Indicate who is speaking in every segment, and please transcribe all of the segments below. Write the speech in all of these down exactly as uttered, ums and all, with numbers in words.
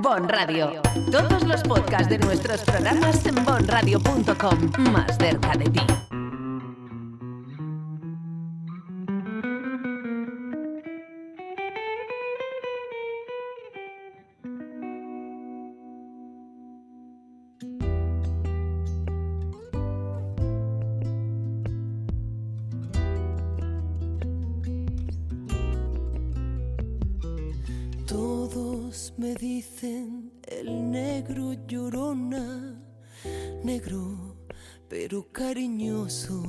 Speaker 1: Bon Radio. Todos los podcasts de nuestros programas en bon radio punto com. Más cerca de ti.
Speaker 2: Todos me dicen el negro llorona, negro pero cariñoso.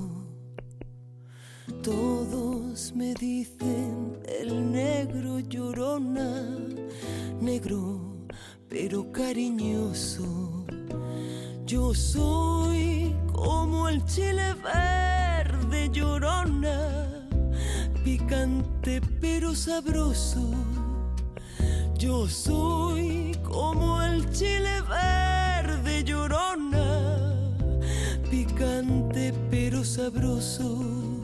Speaker 2: Todos me dicen el negro llorona, negro pero cariñoso. Yo soy como el chile verde llorona, picante pero sabroso. Yo soy como el chile verde llorona, picante pero sabroso.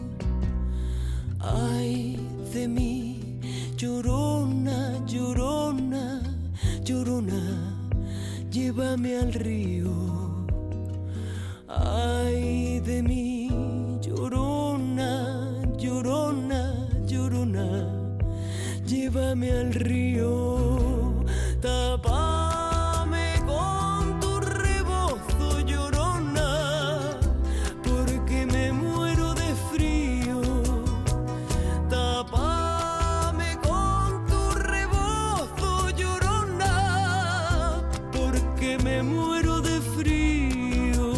Speaker 2: Ay de mí, llorona, llorona, llorona, llévame al río. Ay de mí, llorona, llorona, llorona, llévame al río. Tápame con tu rebozo, llorona, porque me muero de frío. Tápame con tu rebozo, llorona, porque me muero de frío.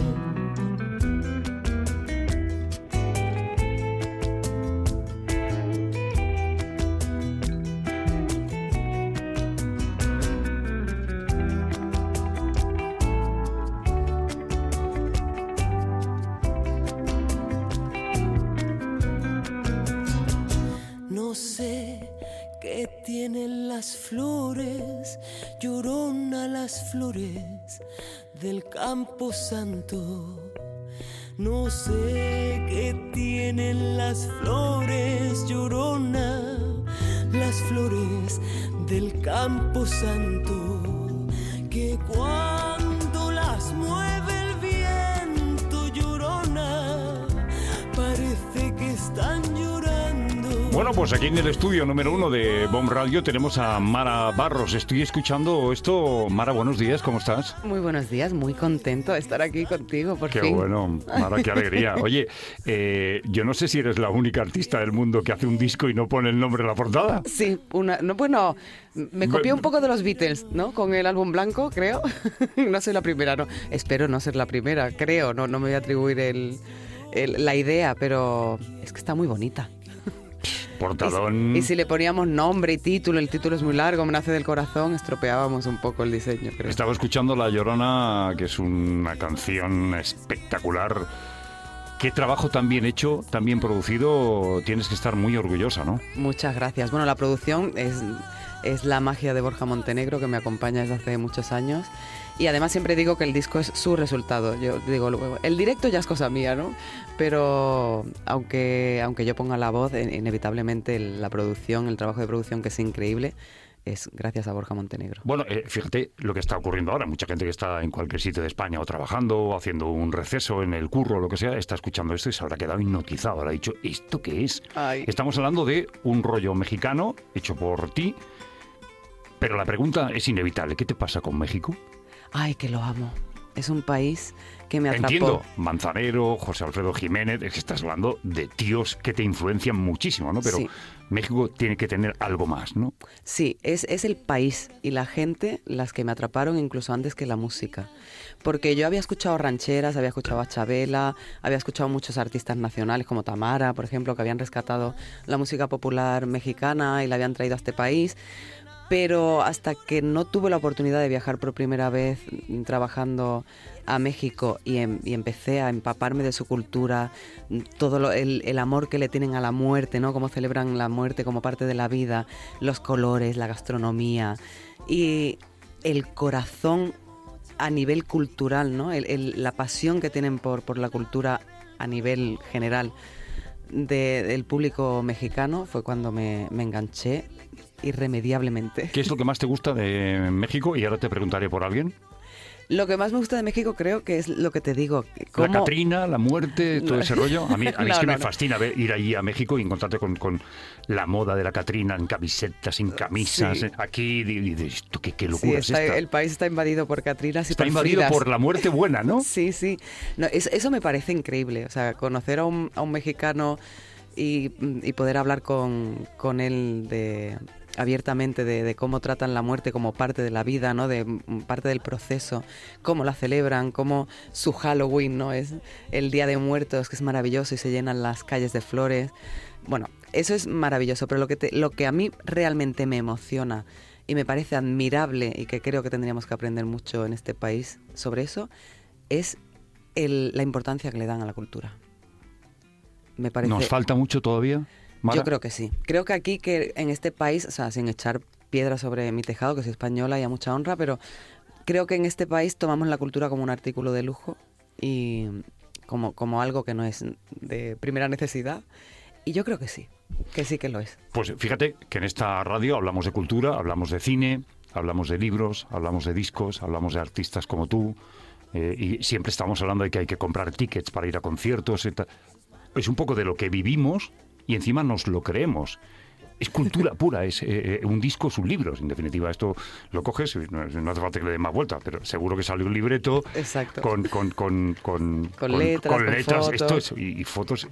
Speaker 2: No sé qué tienen las flores, llorona, las flores del Campo Santo. No sé qué tienen las flores, llorona, las flores del Campo Santo, que cuando las mueve el viento, llorona, parece que están llorando.
Speaker 3: Bueno, pues aquí en el estudio número uno de Bon Radio tenemos a Mara Barros. Estoy escuchando esto. Mara, buenos días, ¿cómo estás?
Speaker 4: Muy buenos días, muy contento de estar aquí contigo, por
Speaker 3: Qué
Speaker 4: fin.
Speaker 3: Qué bueno, Mara, qué alegría. Oye, eh, yo no sé si eres la única artista del mundo que hace un disco y no pone el nombre en la portada.
Speaker 4: Sí, una, no, bueno, me copié un poco de los Beatles, ¿no? Con el álbum blanco, creo. No soy la primera, no. Espero no ser la primera, creo. No, no me voy a atribuir el, el, la idea, pero es que está muy bonita.
Speaker 3: Portadón.
Speaker 4: Y, y si le poníamos nombre y título, el título es muy largo, me nace del corazón, estropeábamos un poco el diseño, creo.
Speaker 3: Estaba escuchando La Llorona, que es una canción espectacular. Qué trabajo tan bien hecho, tan bien producido. Tienes que estar muy orgullosa, ¿no?
Speaker 4: Muchas gracias. Bueno, la producción es, es la magia de Borja Montenegro, que me acompaña desde hace muchos años. Y además siempre digo que el disco es su resultado. Yo digo, el directo ya es cosa mía, ¿no? Pero aunque, aunque yo ponga la voz, inevitablemente la producción, el trabajo de producción, que es increíble, es gracias a Borja Montenegro.
Speaker 3: Bueno, eh, fíjate lo que está ocurriendo ahora. Mucha gente que está en cualquier sitio de España o trabajando, o haciendo un receso en el curro o lo que sea, está escuchando esto y se habrá quedado hipnotizado. Habrá dicho, ¿esto qué es?
Speaker 4: Ay.
Speaker 3: Estamos hablando de un rollo mexicano hecho por ti, pero la pregunta es inevitable. ¿Qué te pasa con México?
Speaker 4: Ay, que lo amo. Es un país que me atrapó.
Speaker 3: Entiendo, Manzanero, José Alfredo Jiménez, es que estás hablando de tíos que te influencian muchísimo, ¿no? Pero sí, México tiene que tener algo más, ¿no?
Speaker 4: Sí, es, es el país y la gente las que me atraparon incluso antes que la música. Porque yo había escuchado rancheras, había escuchado a Chabela, había escuchado muchos artistas nacionales como Tamara, por ejemplo, que habían rescatado la música popular mexicana y la habían traído a este país. Pero hasta que no tuve la oportunidad de viajar por primera vez trabajando a México y, em, y empecé a empaparme de su cultura, todo lo, el, el amor que le tienen a la muerte, ¿no? Cómo celebran la muerte como parte de la vida, los colores, la gastronomía y el corazón a nivel cultural, ¿no? El, el, la pasión que tienen por, por la cultura a nivel general de, del público mexicano fue cuando me, me enganché irremediablemente.
Speaker 3: ¿Qué es lo que más te gusta de México? Y ahora te preguntaré por alguien.
Speaker 4: Lo que más me gusta de México creo que es lo que te digo. ¿Cómo?
Speaker 3: La Catrina, la muerte, todo
Speaker 4: No.
Speaker 3: ese rollo. A mí, a mí
Speaker 4: No,
Speaker 3: es que
Speaker 4: no,
Speaker 3: me
Speaker 4: no.
Speaker 3: fascina ver, ir allí a México y encontrarte con, con la moda de la Catrina en camisetas, sin camisas.
Speaker 4: Sí.
Speaker 3: eh, Aquí, y dices, ¿esto qué, qué
Speaker 4: Sí,
Speaker 3: locura
Speaker 4: está-
Speaker 3: es esta?
Speaker 4: el país está invadido por Catrinas y
Speaker 3: Está
Speaker 4: por
Speaker 3: invadido
Speaker 4: Fridas.
Speaker 3: por la muerte buena, ¿no?
Speaker 4: Sí, sí. No, es- eso me parece increíble. O sea, conocer a un, a un mexicano y, y poder hablar con, con él de, abiertamente de, de cómo tratan la muerte como parte de la vida, ¿no? De mm, parte del proceso, cómo la celebran, cómo su Halloween, ¿no? Es el Día de Muertos, que es maravilloso y se llenan las calles de flores. Bueno, eso es maravilloso, pero lo que, te- lo que a mí realmente me emociona y me parece admirable y que creo que tendríamos que aprender mucho en este país sobre eso es el- la importancia que le dan a la cultura. Me parece...
Speaker 3: ¿Nos falta mucho todavía, Mara?
Speaker 4: Yo creo que sí. Creo que aquí, que en este país, o sea, sin echar piedra sobre mi tejado, que soy española y a mucha honra, pero creo que en este país tomamos la cultura como un artículo de lujo y como, como algo que no es de primera necesidad. Y yo creo que sí, que sí que lo es.
Speaker 3: Pues fíjate que en esta radio hablamos de cultura, hablamos de cine, hablamos de libros, hablamos de discos, hablamos de artistas como tú, eh, y siempre estamos hablando de que hay que comprar tickets para ir a conciertos. y tal. Es un poco de lo que vivimos y encima nos lo creemos. Es cultura pura, es eh, un disco, es un libro. En definitiva, esto lo coges, no, no hace falta que le den más vuelta, pero seguro que sale un libreto
Speaker 4: Exacto.
Speaker 3: con, con, con, con,
Speaker 4: Con letras, con
Speaker 3: letras,
Speaker 4: fotos.
Speaker 3: esto es, y, y fotos.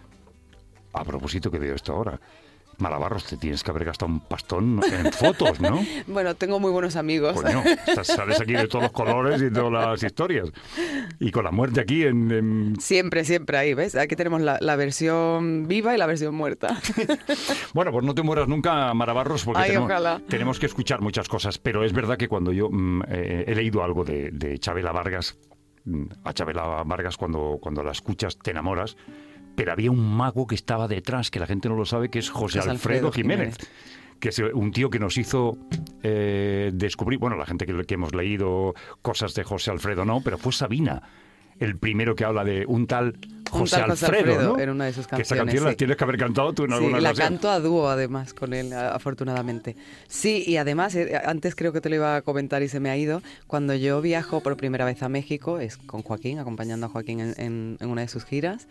Speaker 3: A propósito que veo esto ahora, Malabarros, te tienes que haber gastado un pastón en fotos, ¿no?
Speaker 4: Bueno, tengo muy buenos amigos.
Speaker 3: Coño, estás- sales aquí de todos los colores y de todas las historias. Y con la muerte aquí en... en-
Speaker 4: Siempre, siempre ahí, ¿ves? Aquí tenemos la, la versión viva y la versión muerta.
Speaker 3: Bueno, pues no te mueras nunca, Marabarros, porque
Speaker 4: Ay,
Speaker 3: tenemos,
Speaker 4: ojalá.
Speaker 3: tenemos que escuchar muchas cosas. Pero es verdad que cuando yo mm, eh, he leído algo de, de Chabela Vargas, mm, a Chabela Vargas cuando, cuando la escuchas te enamoras, pero había un mago que estaba detrás, que la gente no lo sabe, que es José,
Speaker 4: José
Speaker 3: Alfredo,
Speaker 4: Alfredo
Speaker 3: Jiménez.
Speaker 4: Jiménez.
Speaker 3: Que es un tío que nos hizo eh, descubrir, bueno, la gente que, que hemos leído cosas de José Alfredo no, pero fue Sabina el primero que habla de un tal José,
Speaker 4: tal José
Speaker 3: Alfredo,
Speaker 4: Alfredo,
Speaker 3: ¿no?
Speaker 4: en una de sus
Speaker 3: Que esa
Speaker 4: canciones,
Speaker 3: canción la
Speaker 4: sí.
Speaker 3: tienes que haber cantado tú en
Speaker 4: Sí,
Speaker 3: alguna
Speaker 4: la
Speaker 3: ocasión.
Speaker 4: canto a dúo además con él, a- afortunadamente. Sí, y además, eh, antes creo que te lo iba a comentar y se me ha ido, cuando yo viajo por primera vez a México, es con Joaquín, acompañando a Joaquín en, en- en una de sus giras,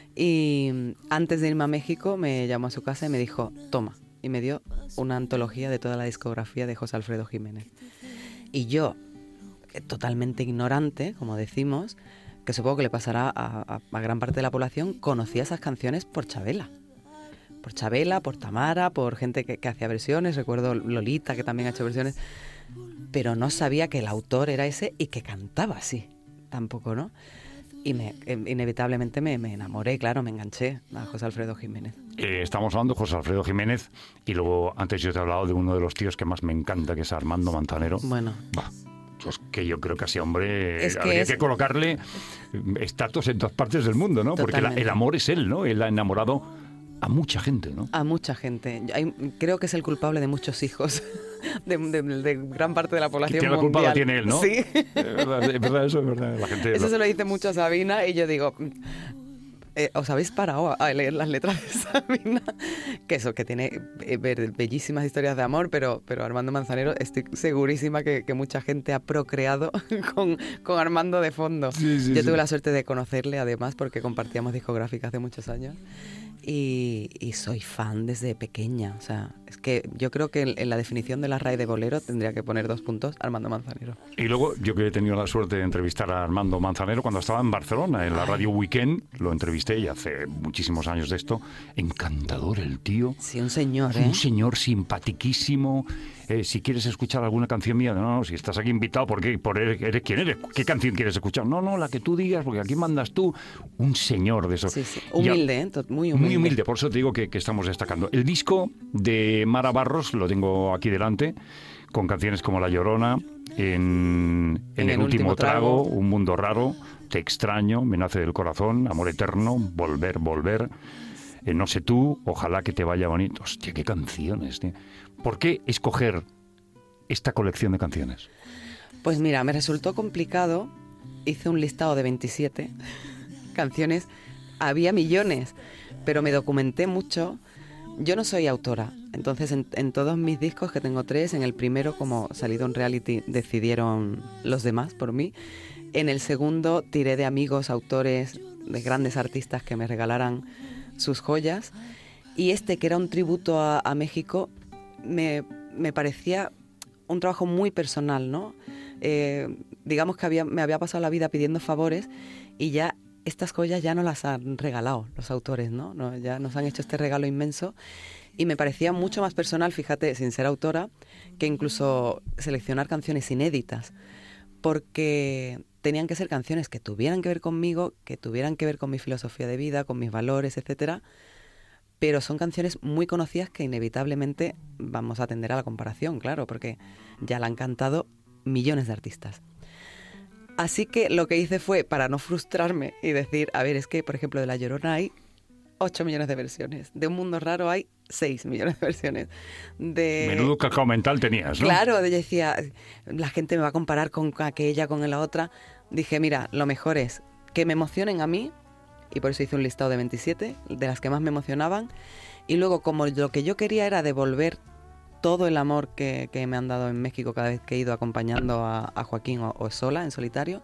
Speaker 4: y mm, antes de irme a México me llamó a su casa y me dijo, toma, y me dio una antología de toda la discografía de José Alfredo Jiménez. Y yo, eh, totalmente ignorante, como decimos, que supongo que le pasará a, a- a gran parte de la población, conocía esas canciones por Chabela. Por Chabela, por Tamara, por gente que, que hacía versiones, recuerdo Lolita, que también ha hecho versiones, pero no sabía que el autor era ese y que cantaba así, tampoco, ¿no? Y me, eh, inevitablemente me, me enamoré, claro, me enganché a José Alfredo Jiménez.
Speaker 3: Eh, estamos hablando de José Alfredo Jiménez y luego antes yo te he hablado de uno de los tíos que más me encanta, que es Armando Manzanero.
Speaker 4: Bueno,
Speaker 3: Bah, pues que yo creo que a ese hombre
Speaker 4: Es que
Speaker 3: habría
Speaker 4: es-
Speaker 3: que colocarle estatus en todas partes del mundo, ¿no? Porque la-
Speaker 4: Totalmente.
Speaker 3: el amor es él, ¿no? Él ha enamorado a mucha gente, ¿no?
Speaker 4: a mucha gente. Hay- creo que es el culpable de muchos hijos, de, de- de gran parte de la población
Speaker 3: Tiene la culpa la
Speaker 4: mundial.
Speaker 3: tiene él, ¿no?
Speaker 4: Sí.
Speaker 3: Es verdad, es verdad, eso es verdad. La gente
Speaker 4: Eso
Speaker 3: lo-
Speaker 4: se lo dice mucho a Sabina y yo digo, eh, ¿os habéis parado a, a leer las letras de Sabina? Que eso, que tiene eh, be- bellísimas historias de amor, pero, pero Armando Manzanero estoy segurísima que, que mucha gente ha procreado con, con Armando de fondo.
Speaker 3: Sí, sí,
Speaker 4: yo
Speaker 3: sí.
Speaker 4: tuve la suerte de conocerle además porque compartíamos discográfica hace muchos años. Y, y soy fan desde pequeña. O sea, es que yo creo que en, en la definición de la R A E de bolero tendría que poner dos puntos Armando Manzanero.
Speaker 3: Y luego, yo que he tenido la suerte de entrevistar a Armando Manzanero cuando estaba en Barcelona, en la radio Weekend, lo entrevisté y hace muchísimos años de esto. Encantador el tío.
Speaker 4: Sí, un señor, ¿eh?
Speaker 3: Un señor simpatiquísimo. Eh, si quieres escuchar alguna canción mía, no, no, si estás aquí invitado, ¿por qué? Por eres, eres quién eres. ¿Qué canción quieres escuchar? No, no, la que tú digas, porque aquí mandas tú. Un señor de eso.
Speaker 4: Sí, sí.
Speaker 3: Y a-
Speaker 4: Humilde, ¿eh? To- Muy humilde.
Speaker 3: Muy humilde, por eso te digo que, que estamos destacando. El disco de Mara Barros lo tengo aquí delante, con canciones como La Llorona, En, en el, último trago, Un mundo raro, Te extraño, Me nace del corazón, Amor eterno, Volver, volver, eh, No sé tú, Ojalá que te vaya bonito. Hostia, qué canciones, tío. ¿Por qué escoger esta colección de canciones?
Speaker 4: Pues mira, me resultó complicado. Hice un listado de veintisiete canciones. Había millones, pero me documenté mucho yo no soy autora, entonces en, en todos mis discos, que tengo tres, en el primero, como salido en reality, decidieron los demás por mí. En el segundo tiré de amigos, autores, de grandes artistas que me regalaran sus joyas. Y este, que era un tributo a, a México, me, me parecía un trabajo muy personal, ¿no? Eh, digamos que había, me había pasado la vida pidiendo favores y ya estas joyas ya no las han regalado los autores, ¿no? No, ya nos han hecho este regalo inmenso y me parecía mucho más personal, fíjate, sin ser autora, que incluso seleccionar canciones inéditas, porque tenían que ser canciones que tuvieran que ver conmigo, que tuvieran que ver con mi filosofía de vida, con mis valores, etcétera, pero son canciones muy conocidas que inevitablemente vamos a tender a la comparación, claro, porque ya la han cantado millones de artistas. Así que lo que hice fue, para no frustrarme y decir, a ver, es que, por ejemplo, de La Llorona hay ocho millones de versiones, de Un Mundo Raro hay seis millones de versiones. De...
Speaker 3: Menudo cacao mental tenías, ¿no?
Speaker 4: Claro, yo decía, la gente me va a comparar con aquella, con la otra. Dije, mira, lo mejor es que me emocionen a mí, y por eso hice un listado de veintisiete, de las que más me emocionaban, y luego, como lo que yo quería era devolver todo el amor que, que me han dado en México cada vez que he ido acompañando a, a Joaquín o, o sola, en solitario,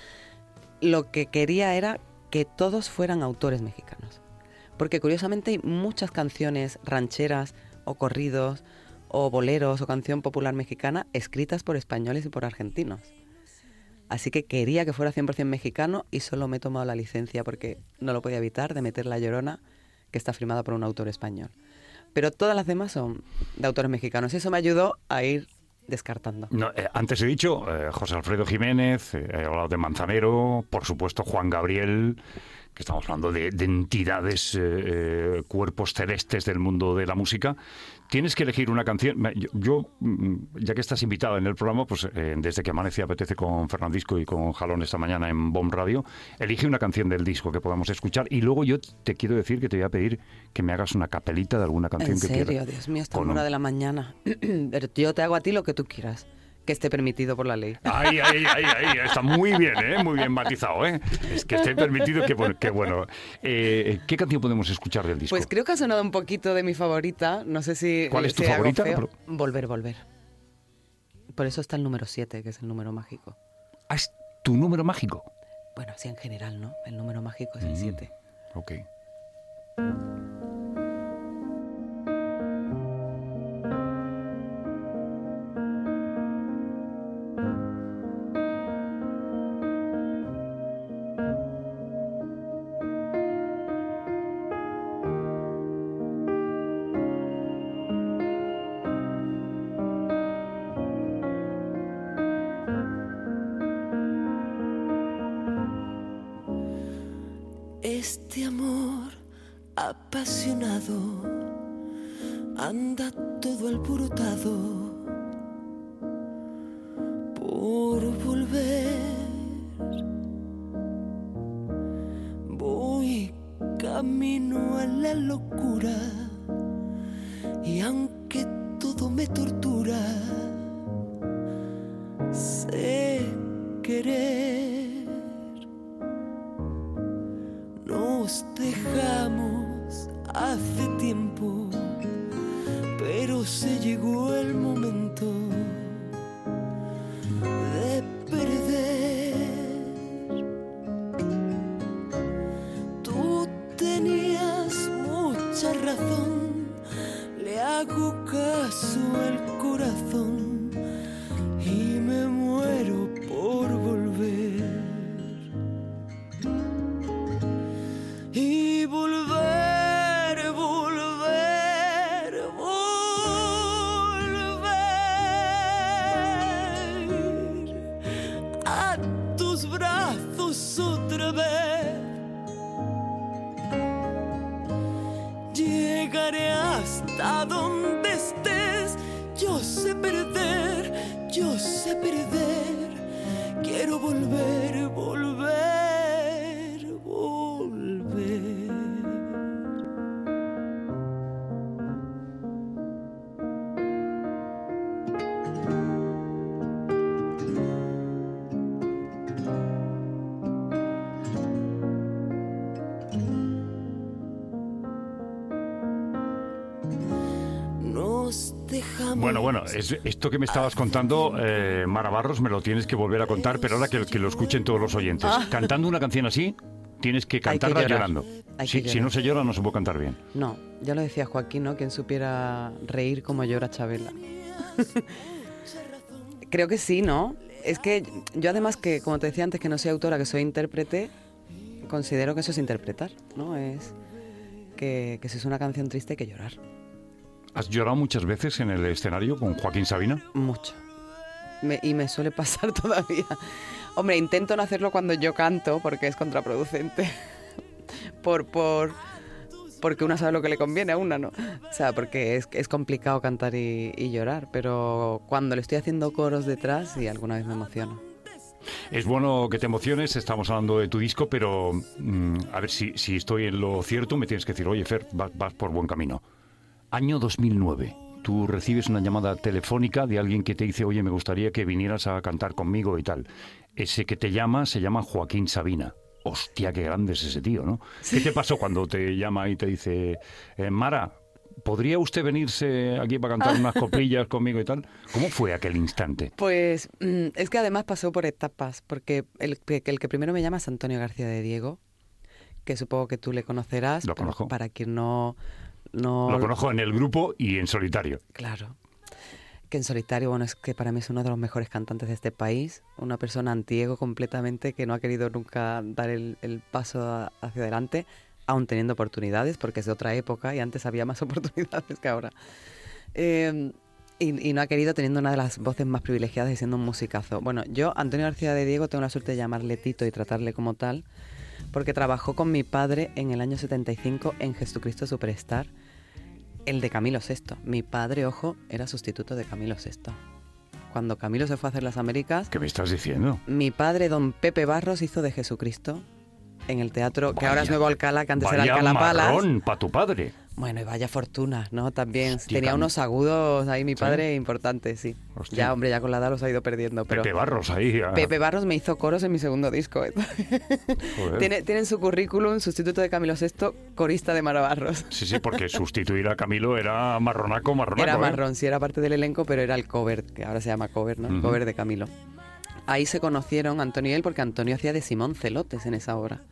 Speaker 4: lo que quería era que todos fueran autores mexicanos. Porque curiosamente hay muchas canciones rancheras o corridos o boleros o canción popular mexicana escritas por españoles y por argentinos. Así que quería que fuera cien por ciento mexicano y solo me he tomado la licencia porque no lo podía evitar de meter La Llorona, que está firmada por un autor español. Pero todas las demás son de autores mexicanos y eso me ayudó a ir descartando.
Speaker 3: No, eh, antes he dicho eh, José Alfredo Jiménez, eh, he hablado de Manzanero, por supuesto Juan Gabriel, que estamos hablando de, de entidades, eh, eh, cuerpos celestes del mundo de la música. Tienes que elegir una canción. Yo, yo ya que estás invitada en el programa, pues eh, desde que amanece apetece con Fernandisco y con Jalón esta mañana en Bomb Radio, elige una canción del disco que podamos escuchar y luego yo te quiero decir que te voy a pedir que me hagas una capelita de alguna canción
Speaker 4: ¿En
Speaker 3: que
Speaker 4: serio?
Speaker 3: quieras.
Speaker 4: Dios mío, esta
Speaker 3: Con
Speaker 4: hora
Speaker 3: un-
Speaker 4: de la mañana. Pero yo te hago a ti lo que tú quieras, que esté permitido por la ley.
Speaker 3: Ay, ay, ay, ay, está muy bien, ¿eh? Muy bien matizado, ¿eh? Es que esté permitido, que bueno. Que bueno. Eh, ¿Qué canción podemos escuchar del disco?
Speaker 4: Pues creo que ha sonado un poquito de mi favorita. No sé si...
Speaker 3: ¿Cuál es tu
Speaker 4: si hago
Speaker 3: favorita?
Speaker 4: feo.
Speaker 3: Pero-
Speaker 4: Volver, volver. Por eso está el número siete, que es el número mágico.
Speaker 3: Ah, ¿es tu número mágico?
Speaker 4: Bueno, sí, en general, ¿no? El número mágico es el
Speaker 3: Mm.
Speaker 4: siete.
Speaker 3: Ok.
Speaker 2: Este amor apasionado anda todo alborotado por volver. Voy camino a la locura y aunque todo me tortura, sé querer. Nos dejamos hace tiempo, pero se llegó el momento de perder. Tú tenías mucha razón, le hago caso al corazón y me muero por volver. Y volver, volver, volver a tus brazos otra vez. Llegaré hasta donde estés. Yo sé perder, yo sé perder. Quiero volver, volver, volver. amor.
Speaker 3: Bueno, bueno, es, esto que me estabas contando, eh, Mara Barros, me lo tienes que volver a contar, pero ahora que, que lo escuchen todos los oyentes.
Speaker 4: Ah.
Speaker 3: Cantando una canción así, tienes que cantarla
Speaker 4: llorar.
Speaker 3: llorando.
Speaker 4: Hay
Speaker 3: Si,
Speaker 4: que
Speaker 3: si
Speaker 4: llorar.
Speaker 3: no se llora, no se puede cantar bien.
Speaker 4: No, ya lo decía Joaquín, ¿no? Quien supiera reír como llora Chabela. Creo que sí, ¿no? Es que yo además que, como te decía antes, que no soy autora, que soy intérprete, considero que eso es interpretar, ¿no? Es que, que si es una canción triste hay que llorar.
Speaker 3: ¿Has llorado muchas veces en el escenario con Joaquín Sabina?
Speaker 4: Mucho. Me- y me suele pasar todavía. Hombre, intento no hacerlo cuando yo canto porque es contraproducente. por, por, porque una sabe lo que le conviene a una, ¿no? O sea, porque es, es complicado cantar y, y llorar, pero cuando le estoy haciendo coros detrás, sí, alguna vez me emociono.
Speaker 3: Es bueno que te emociones, estamos hablando de tu disco, pero mm, a ver si, si estoy en lo cierto, me tienes que decir, oye, Fer, vas, vas por buen camino. Año dos mil nueve, tú recibes una llamada telefónica de alguien que te dice, oye, me gustaría que vinieras a cantar conmigo y tal. Ese que te llama se llama Joaquín Sabina. Hostia, qué grande es ese tío, ¿no? ¿Qué te pasó cuando te llama y te dice, eh, Mara, ¿podría usted venirse aquí para cantar unas coplillas conmigo y tal? ¿Cómo fue aquel instante?
Speaker 4: Pues mm, es que además pasó por etapas, porque el, que- el que primero me llama es Antonio García de Diego, que supongo que tú le conocerás.
Speaker 3: Lo
Speaker 4: pero
Speaker 3: conozco.
Speaker 4: Para quien no... no
Speaker 3: Lo conozco en el grupo y en solitario.
Speaker 4: Claro. Que en solitario, bueno, es que para mí es uno de los mejores cantantes de este país, una persona antiego completamente que no ha querido nunca dar el, el paso a- hacia adelante, aún teniendo oportunidades, porque es de otra época y antes había más oportunidades que ahora. Eh, y, y no ha querido teniendo una de las voces más privilegiadas y siendo un musicazo. Bueno, yo, Antonio García de Diego, tengo la suerte de llamarle Tito y tratarle como tal, porque trabajó con mi padre en el año setenta y cinco en Jesucristo Superstar, el de Camilo sexto. Mi padre, ojo, era sustituto de Camilo sexto. Cuando Camilo se fue a hacer las Américas,
Speaker 3: ¿Qué me estás diciendo?
Speaker 4: mi padre, don Pepe Barros, hizo de Jesucristo en el teatro, que
Speaker 3: Vaya-
Speaker 4: ahora es Nuevo Alcalá, que antes era
Speaker 3: Vaya
Speaker 4: Alcalá Palace.
Speaker 3: marrón para tu padre.
Speaker 4: Bueno, y vaya fortuna, ¿no? También
Speaker 3: Hostia,
Speaker 4: tenía
Speaker 3: Cam-
Speaker 4: unos agudos ahí mi
Speaker 3: ¿Sí?
Speaker 4: padre importantes, sí.
Speaker 3: Hostia.
Speaker 4: Ya, hombre, ya con la edad los ha ido perdiendo, pero...
Speaker 3: Pepe Barros ahí. ah.
Speaker 4: Pepe Barros me hizo coros en mi segundo disco. ¿eh?
Speaker 3: Joder.
Speaker 4: Tiene, tiene en su currículum sustituto de Camilo sexto, corista de Mara Barros.
Speaker 3: Sí, sí, porque sustituir a Camilo era marronaco, marronaco.
Speaker 4: Era
Speaker 3: ¿eh?
Speaker 4: marrón, sí, era parte del elenco, pero era el cover, que ahora se llama cover, ¿no? El
Speaker 3: Ujú.
Speaker 4: cover de Camilo. Ahí se conocieron Antonio y él, porque Antonio hacía de Simón Celotes en esa obra.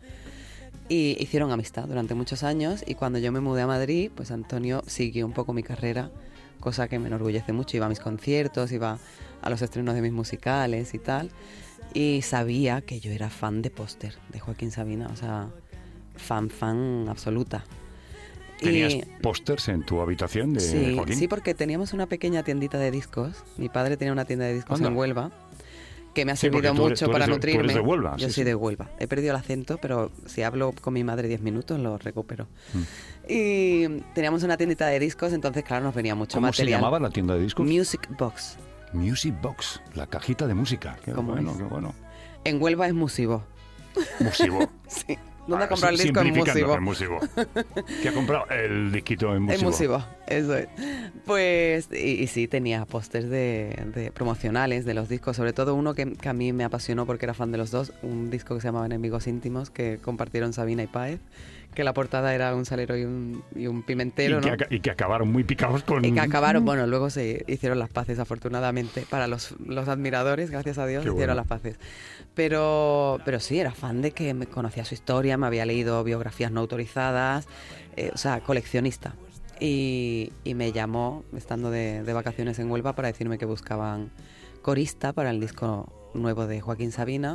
Speaker 4: Y hicieron amistad durante muchos años, y cuando yo me mudé a Madrid, pues Antonio siguió un poco mi carrera, cosa que me enorgullece mucho. Iba a mis conciertos, iba a los estrenos de mis musicales y tal, y sabía que yo era fan de Póster, de Joaquín Sabina, o sea, fan, fan absoluta.
Speaker 3: ¿Tenías
Speaker 4: Y-
Speaker 3: pósters en tu habitación de
Speaker 4: Sí,
Speaker 3: Joaquín?
Speaker 4: sí, porque teníamos una pequeña tiendita de discos. Mi padre tenía una tienda de discos
Speaker 3: Anda.
Speaker 4: en Huelva, que me ha
Speaker 3: Sí, porque
Speaker 4: servido
Speaker 3: tú eres-
Speaker 4: mucho
Speaker 3: tú eres
Speaker 4: para
Speaker 3: de- tú
Speaker 4: nutrirme.
Speaker 3: eres de Huelva,
Speaker 4: Yo
Speaker 3: sí,
Speaker 4: soy
Speaker 3: sí.
Speaker 4: de Huelva. He perdido el acento, pero si hablo con mi madre diez minutos lo recupero.
Speaker 3: Mm.
Speaker 4: Y teníamos una tiendita de discos, entonces claro, nos venía mucho
Speaker 3: ¿Cómo
Speaker 4: material.
Speaker 3: se llamaba la tienda de discos?
Speaker 4: Music Box.
Speaker 3: Music Box, la cajita de música. Qué
Speaker 4: ¿Cómo
Speaker 3: bueno,
Speaker 4: es?
Speaker 3: qué bueno.
Speaker 4: En Huelva es Musivo.
Speaker 3: Musivo.
Speaker 4: Sí. ¿Dónde
Speaker 3: Ah,
Speaker 4: comprar el disco? En
Speaker 3: simplificando,
Speaker 4: Musivo.
Speaker 3: en Musivo. ¿Qué ha comprado? El disquito en
Speaker 4: En
Speaker 3: Musivo.
Speaker 4: Musivo, eso es. Pues, y, y sí, tenía pósters de, de promocionales de los discos, sobre todo uno que, que a mí me apasionó porque era fan de los dos, un disco que se llamaba Enemigos Íntimos, que compartieron Sabina y Páez, que la portada era un salero y un, y un pimentero,
Speaker 3: y, que
Speaker 4: ¿no?
Speaker 3: aca- y que acabaron muy picados con...
Speaker 4: Y que acabaron, bueno, luego se hicieron las paces, afortunadamente, para los, los admiradores, gracias a Dios,
Speaker 3: Qué
Speaker 4: hicieron
Speaker 3: bueno.
Speaker 4: las paces. Pero, pero sí, era fan de que me conocía su historia, me había leído biografías no autorizadas, eh, o sea, coleccionista. Y, y me llamó, estando de, de vacaciones en Huelva, para decirme que buscaban corista para el disco nuevo de Joaquín Sabina.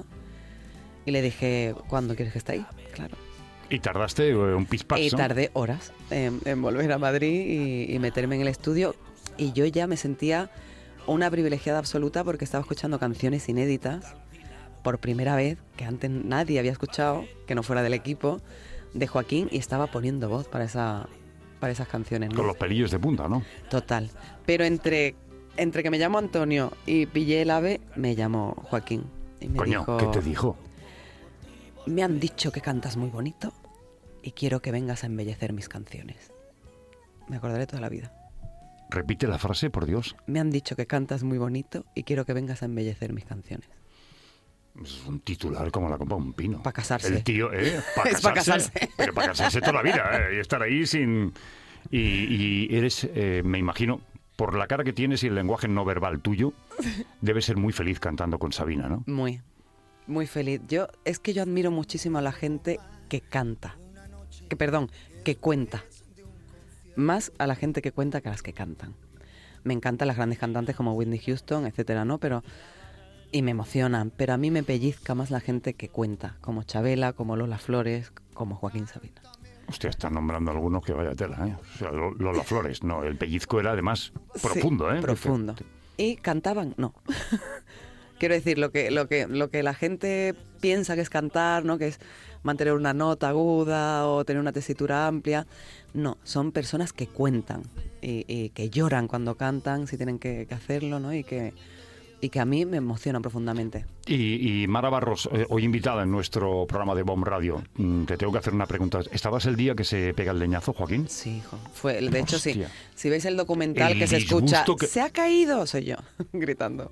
Speaker 4: Y le dije, ¿cuándo quieres que esté ahí? Claro.
Speaker 3: Y tardaste eh, un pispazo.
Speaker 4: Y tardé horas en, en volver a Madrid y, y meterme en el estudio. Y yo ya me sentía una privilegiada absoluta porque estaba escuchando canciones inéditas por primera vez, que antes nadie había escuchado, que no fuera del equipo, de Joaquín, y estaba poniendo voz para, esa, para esas canciones, ¿no?
Speaker 3: Con los pelillos de punta, ¿no?
Speaker 4: Total. Pero entre, entre que me llamo Antonio y pillé el ave, me llamó Joaquín. Y me
Speaker 3: Coño,
Speaker 4: dijo,
Speaker 3: ¿qué te dijo?
Speaker 4: me han dicho que cantas muy bonito y quiero que vengas a embellecer mis canciones. Me acordaré toda la vida.
Speaker 3: Repite la frase, por Dios.
Speaker 4: Me han dicho que cantas muy bonito y quiero que vengas a embellecer mis canciones.
Speaker 3: Es un titular como la copa de un pino.
Speaker 4: Pa' casarse.
Speaker 3: El tío, ¿eh? Para
Speaker 4: Es pa'
Speaker 3: casarse.
Speaker 4: casarse.
Speaker 3: Pero para casarse toda la vida, ¿eh? Y estar ahí sin... Y, y eres, eh, me imagino, por la cara que tienes y el lenguaje no verbal tuyo, debes ser muy feliz cantando con Sabina, ¿no?
Speaker 4: Muy, muy feliz. Yo, es que yo admiro muchísimo a la gente que canta, que perdón, que cuenta. Más a la gente que cuenta que a las que cantan. Me encantan las grandes cantantes como Whitney Houston, etcétera, ¿no? Pero, y me emocionan, pero a mí me pellizca más la gente que cuenta, como Chabela, como Lola Flores, como Joaquín Sabina.
Speaker 3: Hostia, están nombrando algunos que vaya tela, ¿eh? O sea, Lola Flores, no, el pellizco era además profundo,
Speaker 4: sí,
Speaker 3: ¿eh?
Speaker 4: profundo. ¿Y cantaban? No. Quiero decir, lo que, lo que, lo que la gente piensa que es cantar, ¿no? Que es mantener una nota aguda o tener una tesitura amplia. No, son personas que cuentan y, y que lloran cuando cantan, si tienen que, que hacerlo, ¿no? Y que, y que a mí me emocionan profundamente.
Speaker 3: Y, y Mara Barros, eh, hoy invitada en nuestro programa de Bomb Radio, mm, te tengo que hacer una pregunta. ¿Estabas el día que se pega el leñazo, Joaquín?
Speaker 4: Sí, hijo. Fue, de hecho,
Speaker 3: Hostia.
Speaker 4: sí. Si veis el documental
Speaker 3: El
Speaker 4: que se escucha,
Speaker 3: que...
Speaker 4: ¡se ha caído! Soy yo, gritando.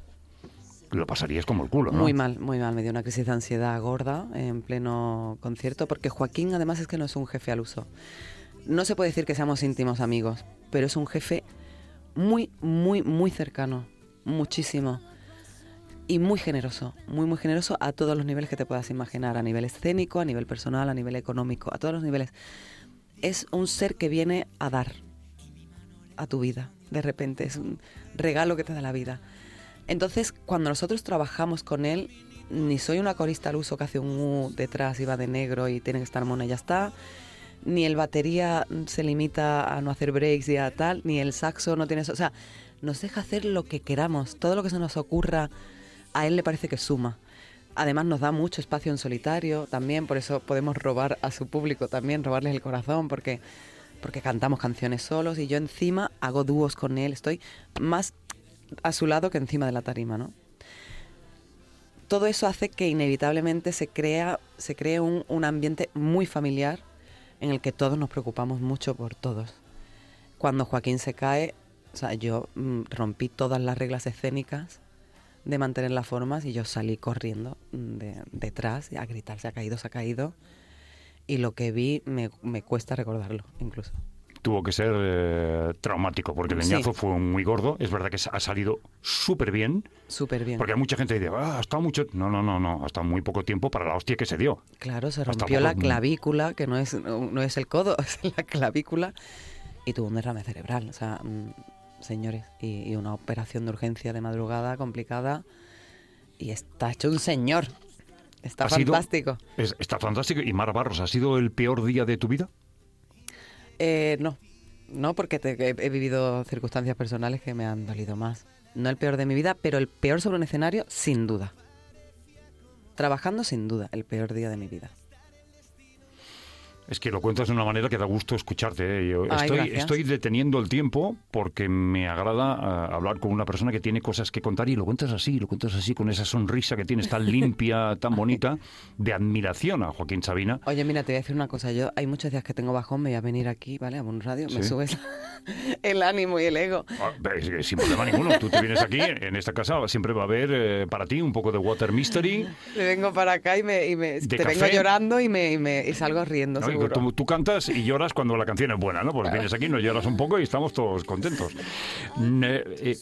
Speaker 3: Lo pasarías como el culo, ¿no?
Speaker 4: Muy mal, muy mal. Me dio una crisis de ansiedad gorda en pleno concierto, porque Joaquín además es que no es un jefe al uso. No se puede decir que seamos íntimos amigos, pero es un jefe muy, muy, muy cercano, muchísimo. Y muy generoso, muy, muy generoso a todos los niveles que te puedas imaginar, a nivel escénico, a nivel personal, a nivel económico, a todos los niveles. Es un ser que viene a dar a tu vida, de repente, es un regalo que te da la vida. Entonces, cuando nosotros trabajamos con él, ni soy una corista al uso que hace un U detrás y va de negro y tiene que estar mona y ya está, ni el batería se limita a no hacer breaks y a tal, ni el saxo no tiene eso. O sea, nos deja hacer lo que queramos, todo lo que se nos ocurra, a él le parece que suma. Además nos da mucho espacio en solitario también, por eso podemos robar a su público también, robarles el corazón, porque, porque cantamos canciones solos y yo encima hago dúos con él, estoy más a su lado que encima de la tarima, ¿no? Todo eso hace que inevitablemente se crea, se cree un, un ambiente muy familiar en el que todos nos preocupamos mucho por todos. Cuando Joaquín se cae, o sea, yo mm, rompí todas las reglas escénicas de mantener las formas y yo salí corriendo de, detrás a gritar, se ha caído, se ha caído. Y lo que vi me, me cuesta recordarlo, incluso.
Speaker 3: Tuvo que ser eh, traumático, porque el leñazo sí. fue muy gordo. Es verdad que ha salido súper bien.
Speaker 4: Súper bien.
Speaker 3: Porque hay mucha gente que dice, ah, ha estado mucho... No, no, no, no, ha estado muy poco tiempo para la hostia que se dio.
Speaker 4: Claro, se rompió la clavícula, que no es, no es el codo, es la clavícula, y tuvo un derrame cerebral. O sea, mmm, señores, y, y una operación de urgencia de madrugada complicada, y está hecho un señor. Está fantástico.
Speaker 3: Sido, es, está fantástico. ¿Y Mara Barros, ha sido el peor día de tu vida?
Speaker 4: Eh, no, no, porque te, he, he vivido circunstancias personales que me han dolido más. No el peor de mi vida, pero el peor sobre un escenario, sin duda. Trabajando, sin duda, el peor día de mi vida.
Speaker 3: Es que lo cuentas de una manera que da gusto escucharte, ¿eh? Yo
Speaker 4: Ay,
Speaker 3: estoy, estoy deteniendo el tiempo porque me agrada uh, hablar con una persona que tiene cosas que contar y lo cuentas así, lo cuentas así con esa sonrisa que tienes tan limpia, tan bonita, de admiración a Joaquín Sabina.
Speaker 4: Oye, mira, te voy a decir una cosa. Yo hay muchos días que tengo bajón, me voy a venir aquí, ¿vale? A un radio, ¿sí? Me subes el ánimo y el ego.
Speaker 3: Ah, sin problema ninguno. Tú te vienes aquí, en esta casa siempre va a haber eh, para ti un poco de water mystery.
Speaker 4: Me vengo para acá y, me, y me, te
Speaker 3: café.
Speaker 4: vengo llorando y, me, y, me, y salgo riendo,
Speaker 3: ¿No?
Speaker 4: seguro.
Speaker 3: Tú, tú cantas y lloras cuando la canción es buena, ¿no? Pues vienes aquí, nos lloras un poco y estamos todos contentos. Eh, eh.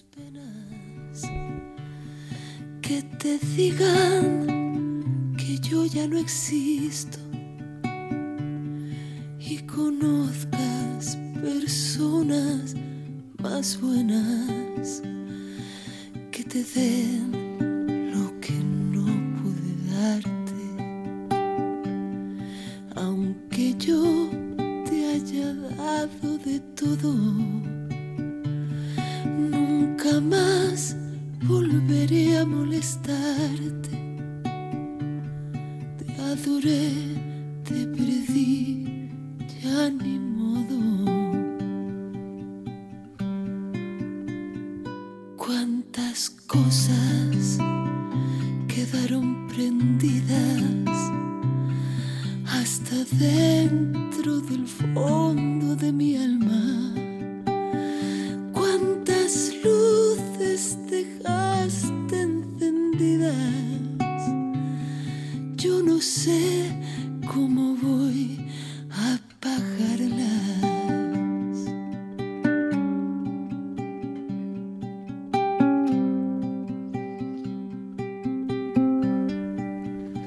Speaker 2: Que te digan que yo ya no existo y conozcas personas más buenas que te den lo que no pude darte, aunque yo te haya dado de todo, nunca más volveré a molestarte. Te adoré, te perdí, ya ni modo. Cuántas cosas quedaron prendidas hasta dentro del fondo de mi alma. Cuántas luces dejaste encendidas. Yo no sé cómo voy a apagarlas.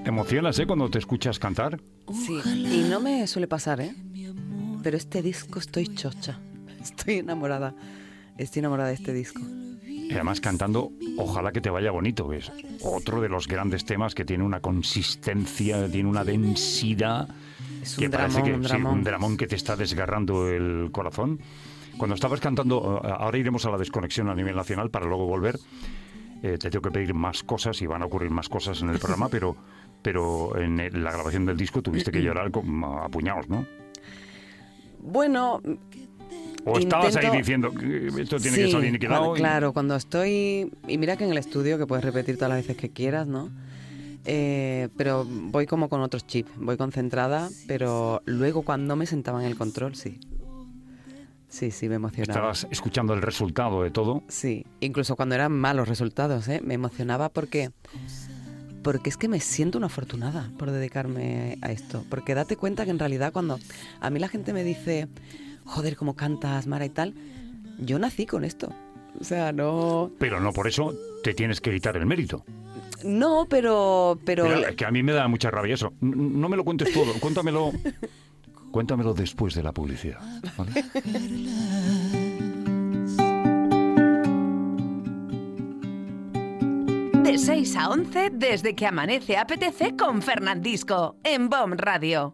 Speaker 3: emocionas, ¿eh? Cuando te escuchas cantar.
Speaker 4: Sí, y no me suele pasar, ¿eh? Pero este disco estoy chocha. Estoy enamorada. Estoy enamorada de este disco.
Speaker 3: Y además cantando Ojalá que te vaya bonito, que es otro de los grandes temas que tiene una consistencia, tiene una densidad.
Speaker 4: Es un
Speaker 3: que
Speaker 4: dramón,
Speaker 3: parece que
Speaker 4: un
Speaker 3: sí,
Speaker 4: dramón.
Speaker 3: un dramón que te está desgarrando el corazón. Cuando estabas cantando, ahora iremos a la desconexión a nivel nacional para luego volver. Eh, te tengo que pedir más cosas y van a ocurrir más cosas en el programa, pero, pero en el- la grabación del disco tuviste que llorar con, a puñados, ¿no?
Speaker 4: Bueno,
Speaker 3: O estabas
Speaker 4: intento-
Speaker 3: ahí diciendo que esto tiene
Speaker 4: sí,
Speaker 3: que salir niquelado.
Speaker 4: cuando-
Speaker 3: y-
Speaker 4: claro, cuando estoy... Y mira que en el estudio, que puedes repetir todas las veces que quieras, ¿no? Eh, pero voy como con otros chips, voy concentrada, pero luego cuando me sentaba en el control, sí. Sí, sí, me emocionaba.
Speaker 3: Estabas escuchando el resultado de todo.
Speaker 4: Sí, incluso cuando eran malos resultados, ¿eh? Me emocionaba porque... Porque es que me siento una afortunada por dedicarme a esto. Porque date cuenta que en realidad cuando a mí la gente me dice, joder, cómo cantas, Mara y tal, yo nací con esto. O sea, no...
Speaker 3: Pero no por eso te tienes que quitar el mérito.
Speaker 4: No, pero... pero
Speaker 3: Mira, es que a mí me da mucha rabia eso. N- No me lo cuentes todo, cuéntamelo, cuéntamelo después de la publicidad, ¿vale?
Speaker 1: De seis a once, desde que amanece apetece con Fernandisco, en B O M Radio.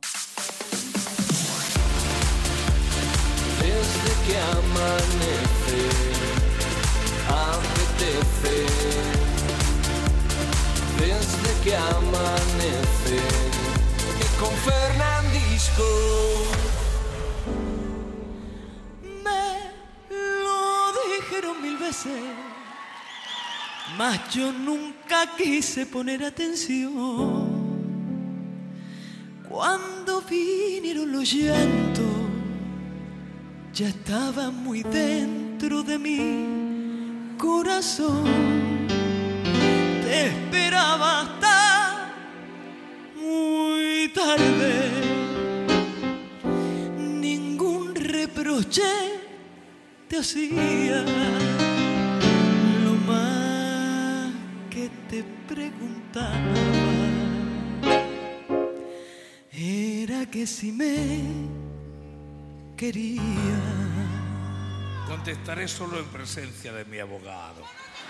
Speaker 5: Desde que amanece, apetece. Desde que amanece, y con Fernandisco.
Speaker 2: Me lo dijeron mil veces, mas yo nunca quise poner atención. Cuando vinieron los llantos, ya estaba muy dentro de mi corazón. Te esperaba hasta muy tarde. Ningún reproche te hacía. Lo más que te preguntaba era que si me quería.
Speaker 6: Contestaré solo en presencia de mi abogado.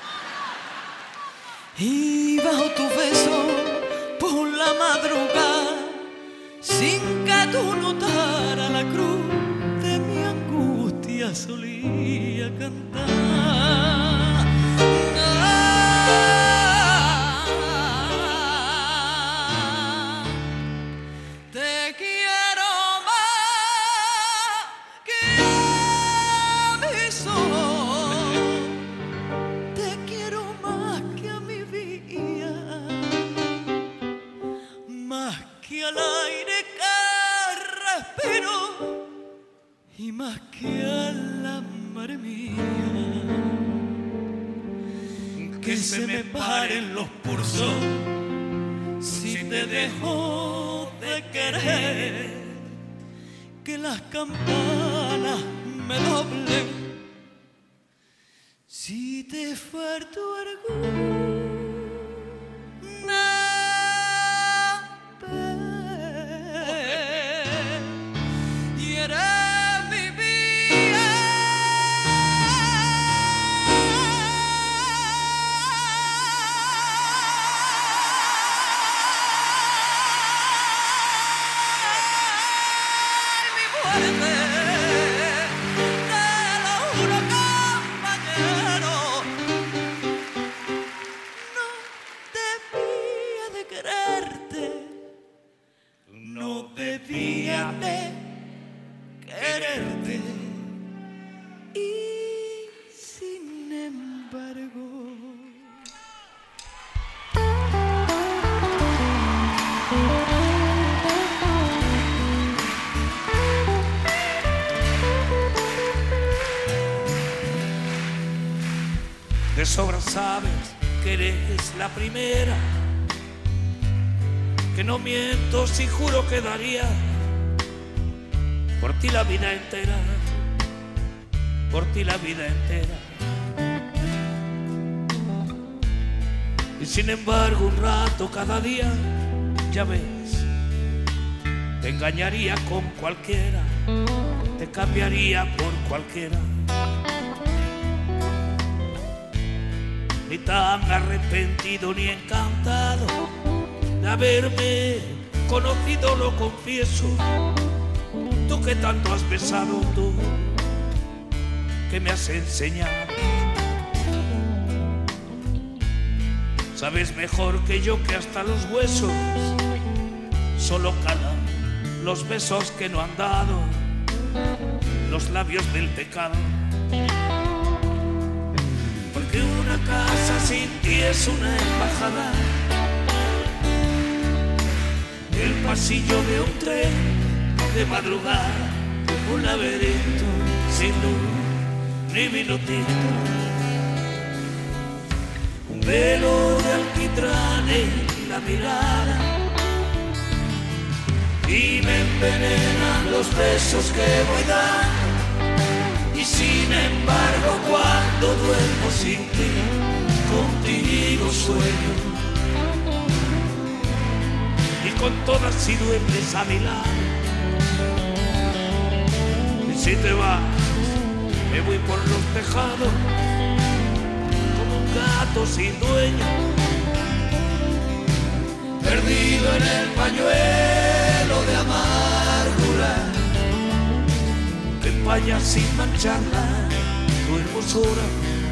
Speaker 2: Y bajo tu beso por la madrugada, sin que tú notaras la cruz de mi angustia, solía cantar. Ah, te quiero más que a mis ojos. Te quiero más que a mi vida, más que al aire que respiro y más que a la mar mía. Que se me paren los pulsos si te dejo de querer, que las campanas me doblen si te falto alguna vez. Y eres mi vida, mi muerte. Te lo juro, compañero, no debía de quererte, no debía de quererte. Y sin embargo,
Speaker 6: De sobra sabes que eres la primera, que no miento si juro que daría por ti la vida entera, por ti la vida entera. Y sin embargo un rato cada día Ya ves, te engañaría con cualquiera, te cambiaría por cualquiera. Ni tan arrepentido ni encantado de haberme conocido, lo confieso. Tú que tanto has besado, tú que me has enseñado. Sabes mejor que yo que hasta los huesos solo calan los besos que no han dado los labios del pecado. Porque una casa sin ti es una embajada, el pasillo de un tren de madrugada, un laberinto sin luz ni minutito, un velo de alquitrán en la mirada, y me envenenan los besos que voy dando. Y sin embargo cuando duermo sin ti, contigo sueño. Y con todas si duermes a mi lado. Y si te vas, me voy por los tejados como un gato sin dueño, perdido en el pañuelo de amargura que empaña sin mancharla tu hermosura.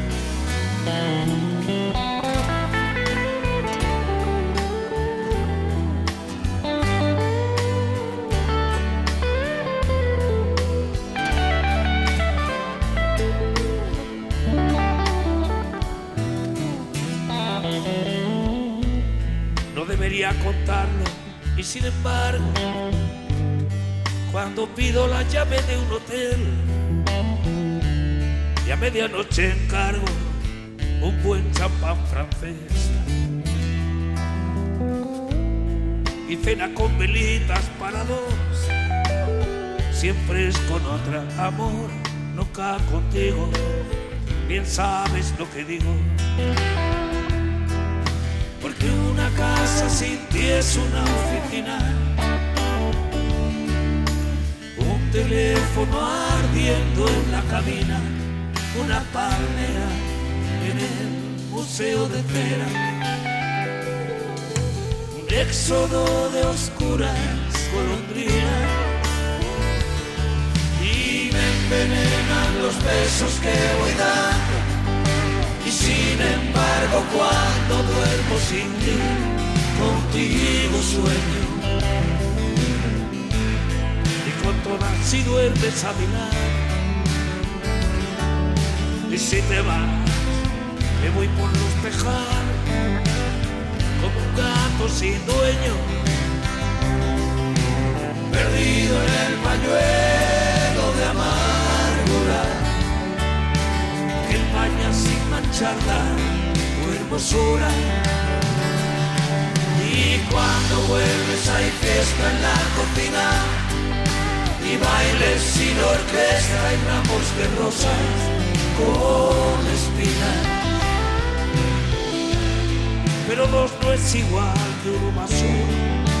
Speaker 6: No debería contarlo y sin embargo, cuando pido la llave de un hotel y a medianoche encargo un buen champán francés y cena con velitas para dos, siempre es con otra, amor, nunca contigo, bien sabes lo que digo. Porque una casa sin ti es una oficina, un teléfono ardiendo en la cabina, una palmera en el museo de cera, un éxodo de oscuras golondrinas, y me envenenan los besos que voy dando. Y sin embargo cuando duermo sin ti, contigo sueño. Y con todas si duermes a mi lado. Y si te vas, me voy por los tejados como un gato sin dueño, perdido en el pañuelo de amargura que empaña sin mancharla tu hermosura. Y cuando vuelves hay fiesta en la cocina y bailes sin orquesta y ramos de rosas con espinas. Pero dos no es igual que uno más uno.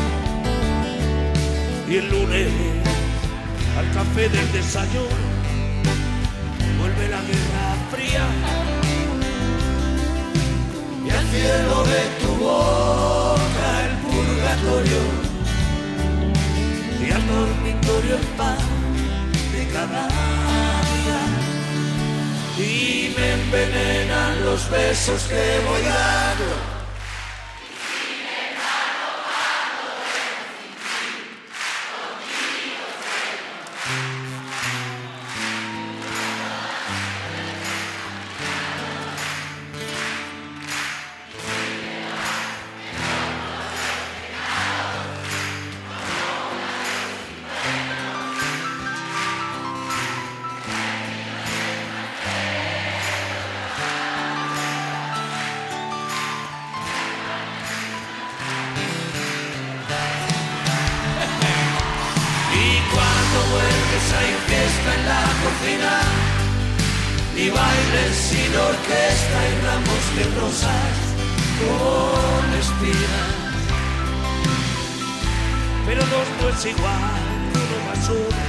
Speaker 6: Y el lunes al café del desayuno vuelve la guerra fría y al cielo de tu boca el purgatorio y al dormitorio el pan de cada día. Y me envenenan los besos que voy dando. Hay fiesta en la cocina y bailes sin orquesta y ramos de rosas con espinas. pero dos no es igual, uno más uno.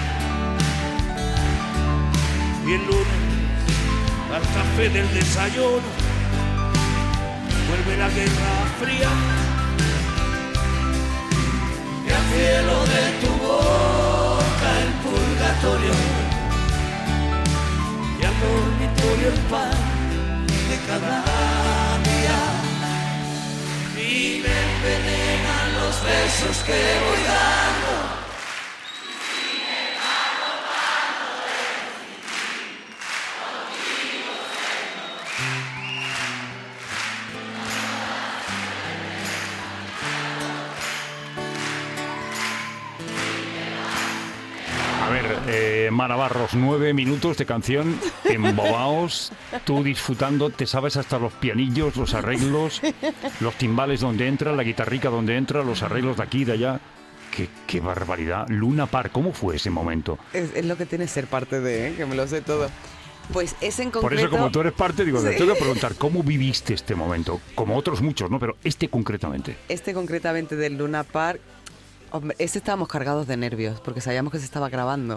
Speaker 6: Y el lunes, al café del desayuno, vuelve la Guerra Fría.
Speaker 2: Y al cielo de tu boca el purgatorio, y al dormitorio el pan de cada día. Y me envenenan los besos que voy dando.
Speaker 3: Eh, Mara Barros, nueve minutos de canción embobaos, tú disfrutando, te sabes hasta los pianillos, los arreglos, los timbales donde entra, la guitarrica donde entra, los arreglos de aquí y de allá. Qué, qué barbaridad. Luna Park, ¿cómo fue ese momento?
Speaker 4: Es, es lo que tiene ser parte de, ¿eh? Que me lo sé todo. Pues ese en concreto...
Speaker 3: Por eso, como tú eres parte, digo,
Speaker 4: Sí.
Speaker 3: te tengo que preguntar, ¿cómo viviste este momento? Como otros muchos, ¿no? Pero este concretamente.
Speaker 4: Este concretamente del Luna Park, hombre, este estábamos cargados de nervios, porque sabíamos que se estaba grabando.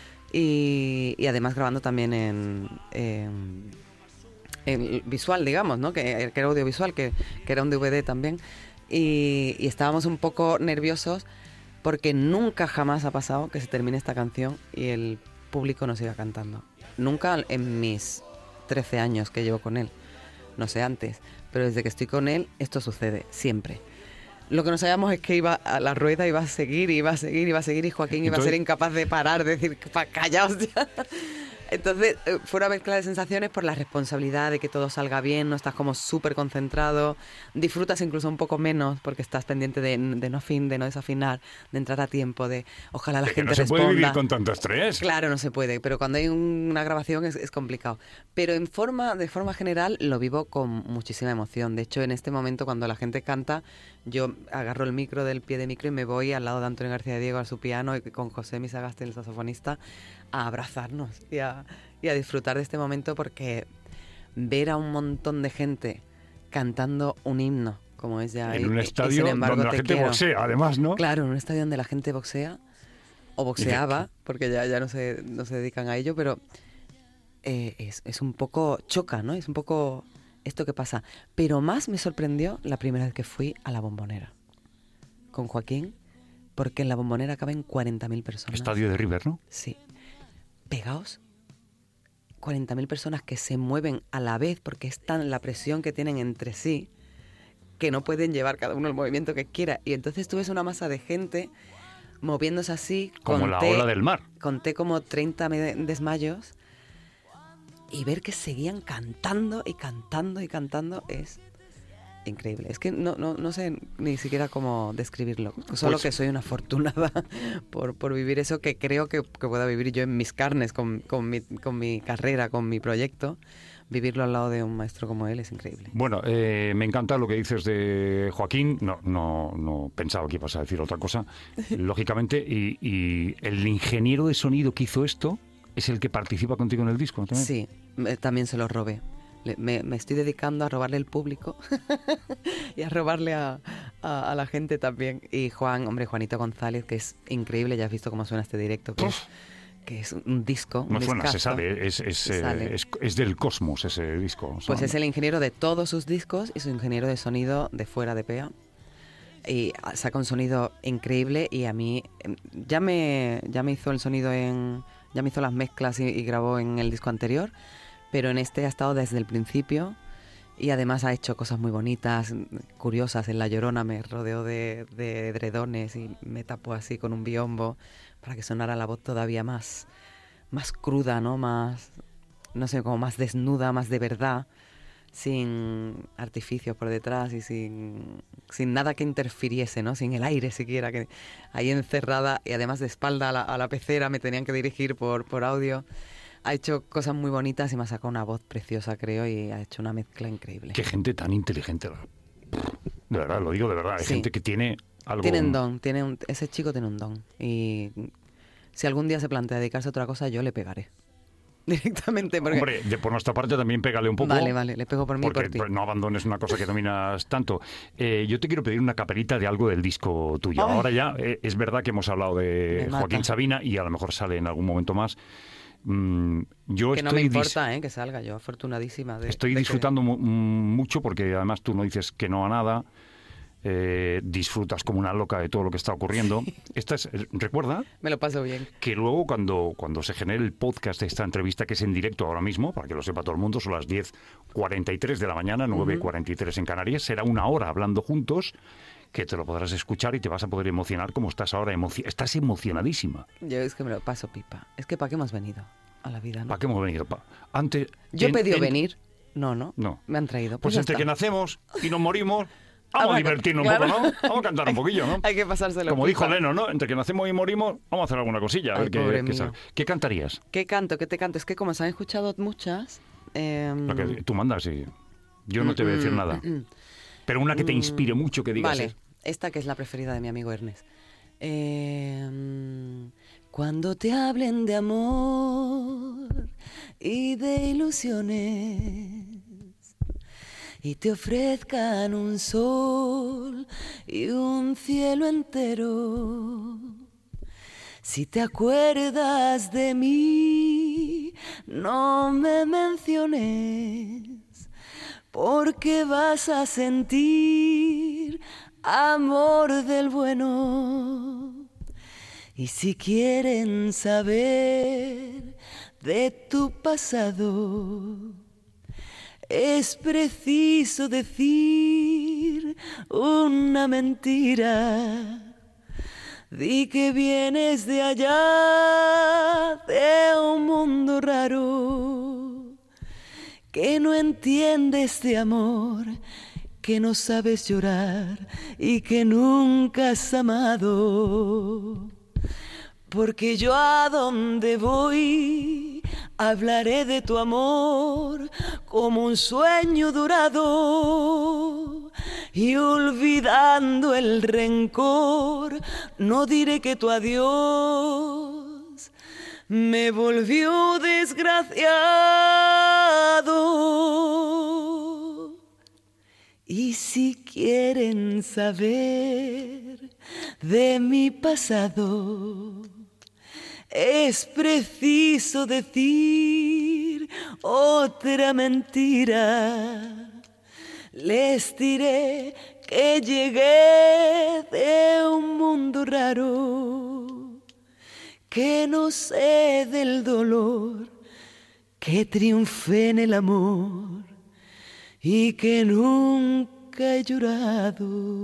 Speaker 4: Y, y además grabando también en, en, en visual, digamos, ¿no? Que, que era audiovisual, que, que era un D V D también. Y, y estábamos un poco nerviosos porque nunca jamás ha pasado que se termine esta canción y el público no siga cantando. Nunca en mis trece años que llevo con él, no sé antes, pero desde que estoy con él esto sucede, siempre. Lo que no sabíamos es que iba a la rueda, iba a seguir, iba a seguir, iba a seguir y Joaquín iba
Speaker 3: Entonces,
Speaker 4: a ser incapaz de parar, de decir, callaos ya. Entonces eh, fue una mezcla de sensaciones por la responsabilidad de que todo salga bien, no estás como súper concentrado, disfrutas incluso un poco menos porque estás pendiente de, de no afin, de no desafinar, de entrar a tiempo, de ojalá la
Speaker 3: de que
Speaker 4: gente
Speaker 3: no se
Speaker 4: responda.
Speaker 3: puede vivir con tanto estrés.
Speaker 4: Claro, no se puede, pero cuando hay un- una grabación es, es complicado. Pero en forma, de forma general lo vivo con muchísima emoción. De hecho, en este momento cuando la gente canta, yo agarro el micro del pie de micro y me voy al lado de Antonio García de Diego a su piano y con José Misagaste, el saxofonista, a abrazarnos y a, y a disfrutar de este momento porque ver a un montón de gente cantando un himno como es ya...
Speaker 3: En
Speaker 4: y-
Speaker 3: un
Speaker 4: y- y
Speaker 3: estadio
Speaker 4: sin embargo
Speaker 3: donde la
Speaker 4: te
Speaker 3: gente
Speaker 4: quiero.
Speaker 3: boxea, además, ¿no?
Speaker 4: Claro, en un estadio donde la gente boxea o boxeaba, porque ya, ya no, se, no se dedican a ello, pero eh, es, es un poco choca, ¿no? Es un poco esto que pasa. Pero más me sorprendió la primera vez que fui a la Bombonera con Joaquín, porque en la Bombonera caben cuarenta mil personas.
Speaker 3: Estadio de River, ¿no?
Speaker 4: Sí. Pegaos. cuarenta mil personas que se mueven a la vez porque es tan la presión que tienen entre sí que no pueden llevar cada uno el movimiento que quiera. Y entonces tú ves una masa de gente moviéndose así.
Speaker 3: Como la
Speaker 4: conté-
Speaker 3: ola del mar.
Speaker 4: Conté como treinta me- desmayos y ver que seguían cantando y cantando y cantando es increíble. Es que no, no, no sé ni siquiera cómo describirlo. Solo
Speaker 3: Pues-
Speaker 4: que soy una afortunada por, por vivir eso que creo que, que pueda vivir yo en mis carnes, con, con, mi, con mi carrera, con mi proyecto. Vivirlo al lado de un maestro como él es increíble.
Speaker 3: Bueno, eh, me encanta lo que dices de Joaquín. No, no, no pensaba que ibas a decir otra cosa, lógicamente. Y, y el ingeniero de sonido que hizo esto es el que participa contigo en el disco, ¿no? También.
Speaker 4: Sí, me- también se lo robé. Le- Me, me estoy dedicando a robarle el público y a robarle a, a- a la gente también. Y Juan, hombre, Juanito González, que es increíble, ya has visto cómo suena este directo, que, es, que es un disco. un
Speaker 3: No suena, se
Speaker 4: discazo.
Speaker 3: sale. Es, es,
Speaker 4: Se
Speaker 3: eh,
Speaker 4: sale.
Speaker 3: es, es del cosmos ese disco. O sea,
Speaker 4: Pues es el ingeniero de todos sus discos y su ingeniero de sonido de fuera de P E A. Y saca un sonido increíble y a mí em, ya me, ya me hizo el sonido en... Ya me hizo las mezclas y, y grabó en el disco anterior, pero en este ha estado desde el principio y además ha hecho cosas muy bonitas, curiosas. En La Llorona me rodeó de, de edredones y me tapó así con un biombo para que sonara la voz todavía más, más cruda, ¿no? Más, no sé, como más desnuda, más de verdad, sin artificios por detrás y sin, sin nada que interfiriese, ¿no? Sin el aire siquiera, que ahí encerrada y además de espalda a la, a la pecera me tenían que dirigir por, por audio. Ha hecho cosas muy bonitas y me ha sacado una voz preciosa, creo, y ha hecho una mezcla increíble.
Speaker 3: Qué gente tan inteligente. De verdad, lo digo de verdad. Hay
Speaker 4: Sí.
Speaker 3: gente que tiene algo...
Speaker 4: Tienen don, tiene un, ese chico tiene un don. Y si algún día se plantea dedicarse a otra cosa, yo le pegaré. directamente. Porque...
Speaker 3: Hombre, de, por nuestra parte también pégale un poco.
Speaker 4: Vale, vale, le pego por mí y
Speaker 3: porque
Speaker 4: por ti.
Speaker 3: Pues, no abandones una cosa que dominas tanto. Eh, yo te quiero pedir una caperita de algo del disco tuyo.
Speaker 4: Ay.
Speaker 3: Ahora ya, eh, es verdad que hemos hablado de
Speaker 4: Me mata.
Speaker 3: Joaquín Sabina y a lo mejor sale en algún momento más. Mm, yo
Speaker 4: Que
Speaker 3: estoy
Speaker 4: no me
Speaker 3: dis-
Speaker 4: importa, ¿eh? Que salga, yo afortunadísima de
Speaker 3: Estoy
Speaker 4: de que-
Speaker 3: disfrutando mu- mucho porque además tú no dices que no a nada. Eh, disfrutas como una loca de todo lo que está ocurriendo. Esta es, recuerda
Speaker 4: Me lo paso bien.
Speaker 3: que luego cuando, cuando se genere el podcast de esta entrevista, que es en directo ahora mismo, para que lo sepa todo el mundo, son las diez cuarenta y tres de la mañana, nueve cuarenta y tres en Canarias, será una hora hablando juntos, que te lo podrás escuchar y te vas a poder emocionar como estás ahora. Emoci- estás emocionadísima.
Speaker 4: Yo es que me lo paso pipa. Es que ¿para qué hemos venido a la vida, no?
Speaker 3: ¿Para qué hemos venido? Pa- Antes,
Speaker 4: Yo he
Speaker 3: en-
Speaker 4: pedido
Speaker 3: en-
Speaker 4: venir. No, no.
Speaker 3: No.
Speaker 4: Me han traído.
Speaker 3: Pues
Speaker 4: Pues, ya
Speaker 3: entre
Speaker 4: está.
Speaker 3: que nacemos y nos morimos,
Speaker 4: Ah,
Speaker 3: vamos a
Speaker 4: bueno,
Speaker 3: divertirnos
Speaker 4: claro.
Speaker 3: un poco, ¿no? Vamos a cantar un poquillo, ¿no?
Speaker 4: Hay que pasárselo
Speaker 3: Como
Speaker 4: pipa.
Speaker 3: dijo Leno, ¿no? Entre que nacemos y morimos, vamos a hacer alguna cosilla. A
Speaker 4: Ay,
Speaker 3: ver qué,
Speaker 4: pobre
Speaker 3: qué
Speaker 4: mío.
Speaker 3: sale. ¿Qué cantarías?
Speaker 4: ¿Qué canto? ¿Qué te canto? Es que como se han escuchado muchas... eh,
Speaker 3: Lo que tú mandas, sí. Yo no te voy a decir nada. Pero una que te inspire mucho, que digas...
Speaker 4: Vale,
Speaker 3: es-
Speaker 4: esta que es la preferida de mi amigo Ernest. Eh, cuando te hablen de amor y de ilusiones y te ofrezcan un sol y un cielo entero, si te acuerdas de mí, no me menciones, porque vas a sentir amor del bueno. Y si quieren saber de tu pasado, es preciso decir una mentira. Di que vienes de allá, de un mundo raro, que no entiendes de amor, que no sabes llorar y que nunca has amado. Porque yo a donde voy hablaré de tu amor como un sueño dorado, y olvidando el rencor no diré que tu adiós me volvió desgraciado. Y si quieren saber de mi pasado, es preciso decir otra mentira. Les diré que llegué de un mundo raro, que no sé del dolor, que triunfé en el amor y que nunca he llorado.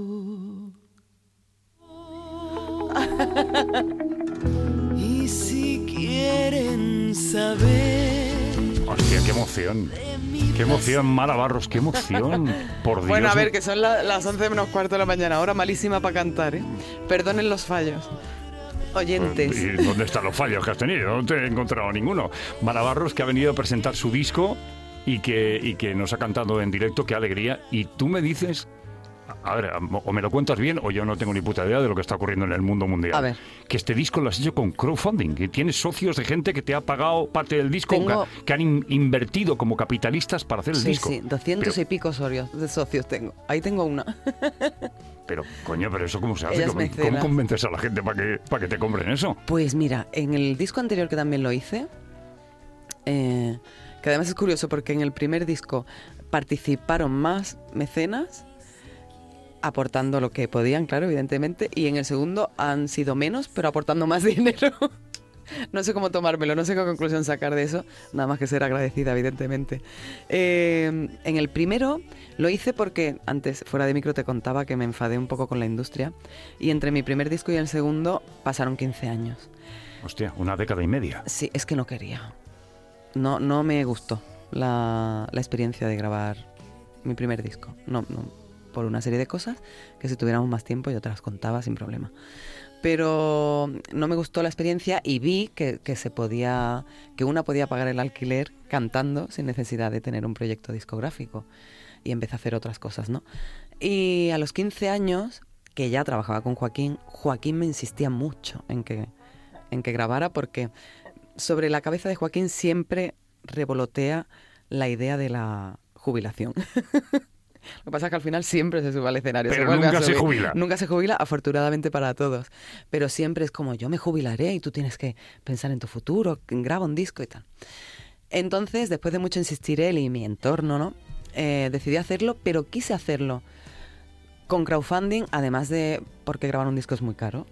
Speaker 4: Y si quieren saber...
Speaker 3: Hostia, qué emoción. Qué emoción, Mara Barros, qué emoción. Por Dios.
Speaker 4: Bueno, a ver, que son la- las once menos cuarto de la mañana, hora malísima para cantar, ¿eh? Perdonen los fallos. Oyentes.
Speaker 3: ¿Y dónde están los fallos que has tenido? No te he encontrado ninguno. Mara Barros, que ha venido a presentar su disco y que, y que nos ha cantado en directo, qué alegría. Y tú me dices... A ver, o me lo cuentas bien o yo no tengo ni puta idea de lo que está ocurriendo en el mundo mundial.
Speaker 4: A ver.
Speaker 3: Que este disco lo has hecho con crowdfunding, que tienes socios de gente que te ha pagado parte del disco,
Speaker 4: Tengo-
Speaker 3: que, que han in- invertido como capitalistas para hacer el
Speaker 4: Sí,
Speaker 3: disco.
Speaker 4: sí, doscientos
Speaker 3: pero,
Speaker 4: y pico socios, de socios tengo. Ahí tengo una.
Speaker 3: pero, coño, pero eso cómo se hace?
Speaker 4: Ellas
Speaker 3: ¿Cómo,
Speaker 4: mecenas.
Speaker 3: ¿Cómo convences a la gente para que, para que te compren eso?
Speaker 4: Pues mira, en el disco anterior que también lo hice, eh, que además es curioso porque en el primer disco participaron más mecenas, aportando lo que podían, claro, evidentemente, y en el segundo han sido menos, pero aportando más dinero. No sé cómo tomármelo, no sé qué conclusión sacar de eso, nada más que ser agradecida, evidentemente. Eh, en el primero lo hice porque antes, fuera de micro, te contaba que me enfadé un poco con la industria, y entre mi primer disco y el segundo pasaron quince años.
Speaker 3: Hostia, una década y media.
Speaker 4: Sí, es que no quería. No, no me gustó la, la experiencia de grabar mi primer disco. No, no, por una serie de cosas que si tuviéramos más tiempo yo te las contaba sin problema. Pero no me gustó la experiencia y vi que, que se podía, que una podía pagar el alquiler cantando sin necesidad de tener un proyecto discográfico. Y empecé a hacer otras cosas, ¿no? Y a los quince años, que ya trabajaba con Joaquín, Joaquín me insistía mucho en que, en que grabara porque sobre la cabeza de Joaquín siempre revolotea la idea de la jubilación. Lo que pasa es que al final siempre se sube al escenario.
Speaker 3: Pero
Speaker 4: se vuelve
Speaker 3: nunca
Speaker 4: a
Speaker 3: se
Speaker 4: subir.
Speaker 3: jubila.
Speaker 4: Nunca se jubila, afortunadamente para todos. Pero siempre es como, yo me jubilaré y tú tienes que pensar en tu futuro, graba un disco y tal. Entonces, después de mucho insistir él y mi entorno, ¿no? Eh, decidí hacerlo, pero quise hacerlo con crowdfunding, además de porque grabar un disco es muy caro.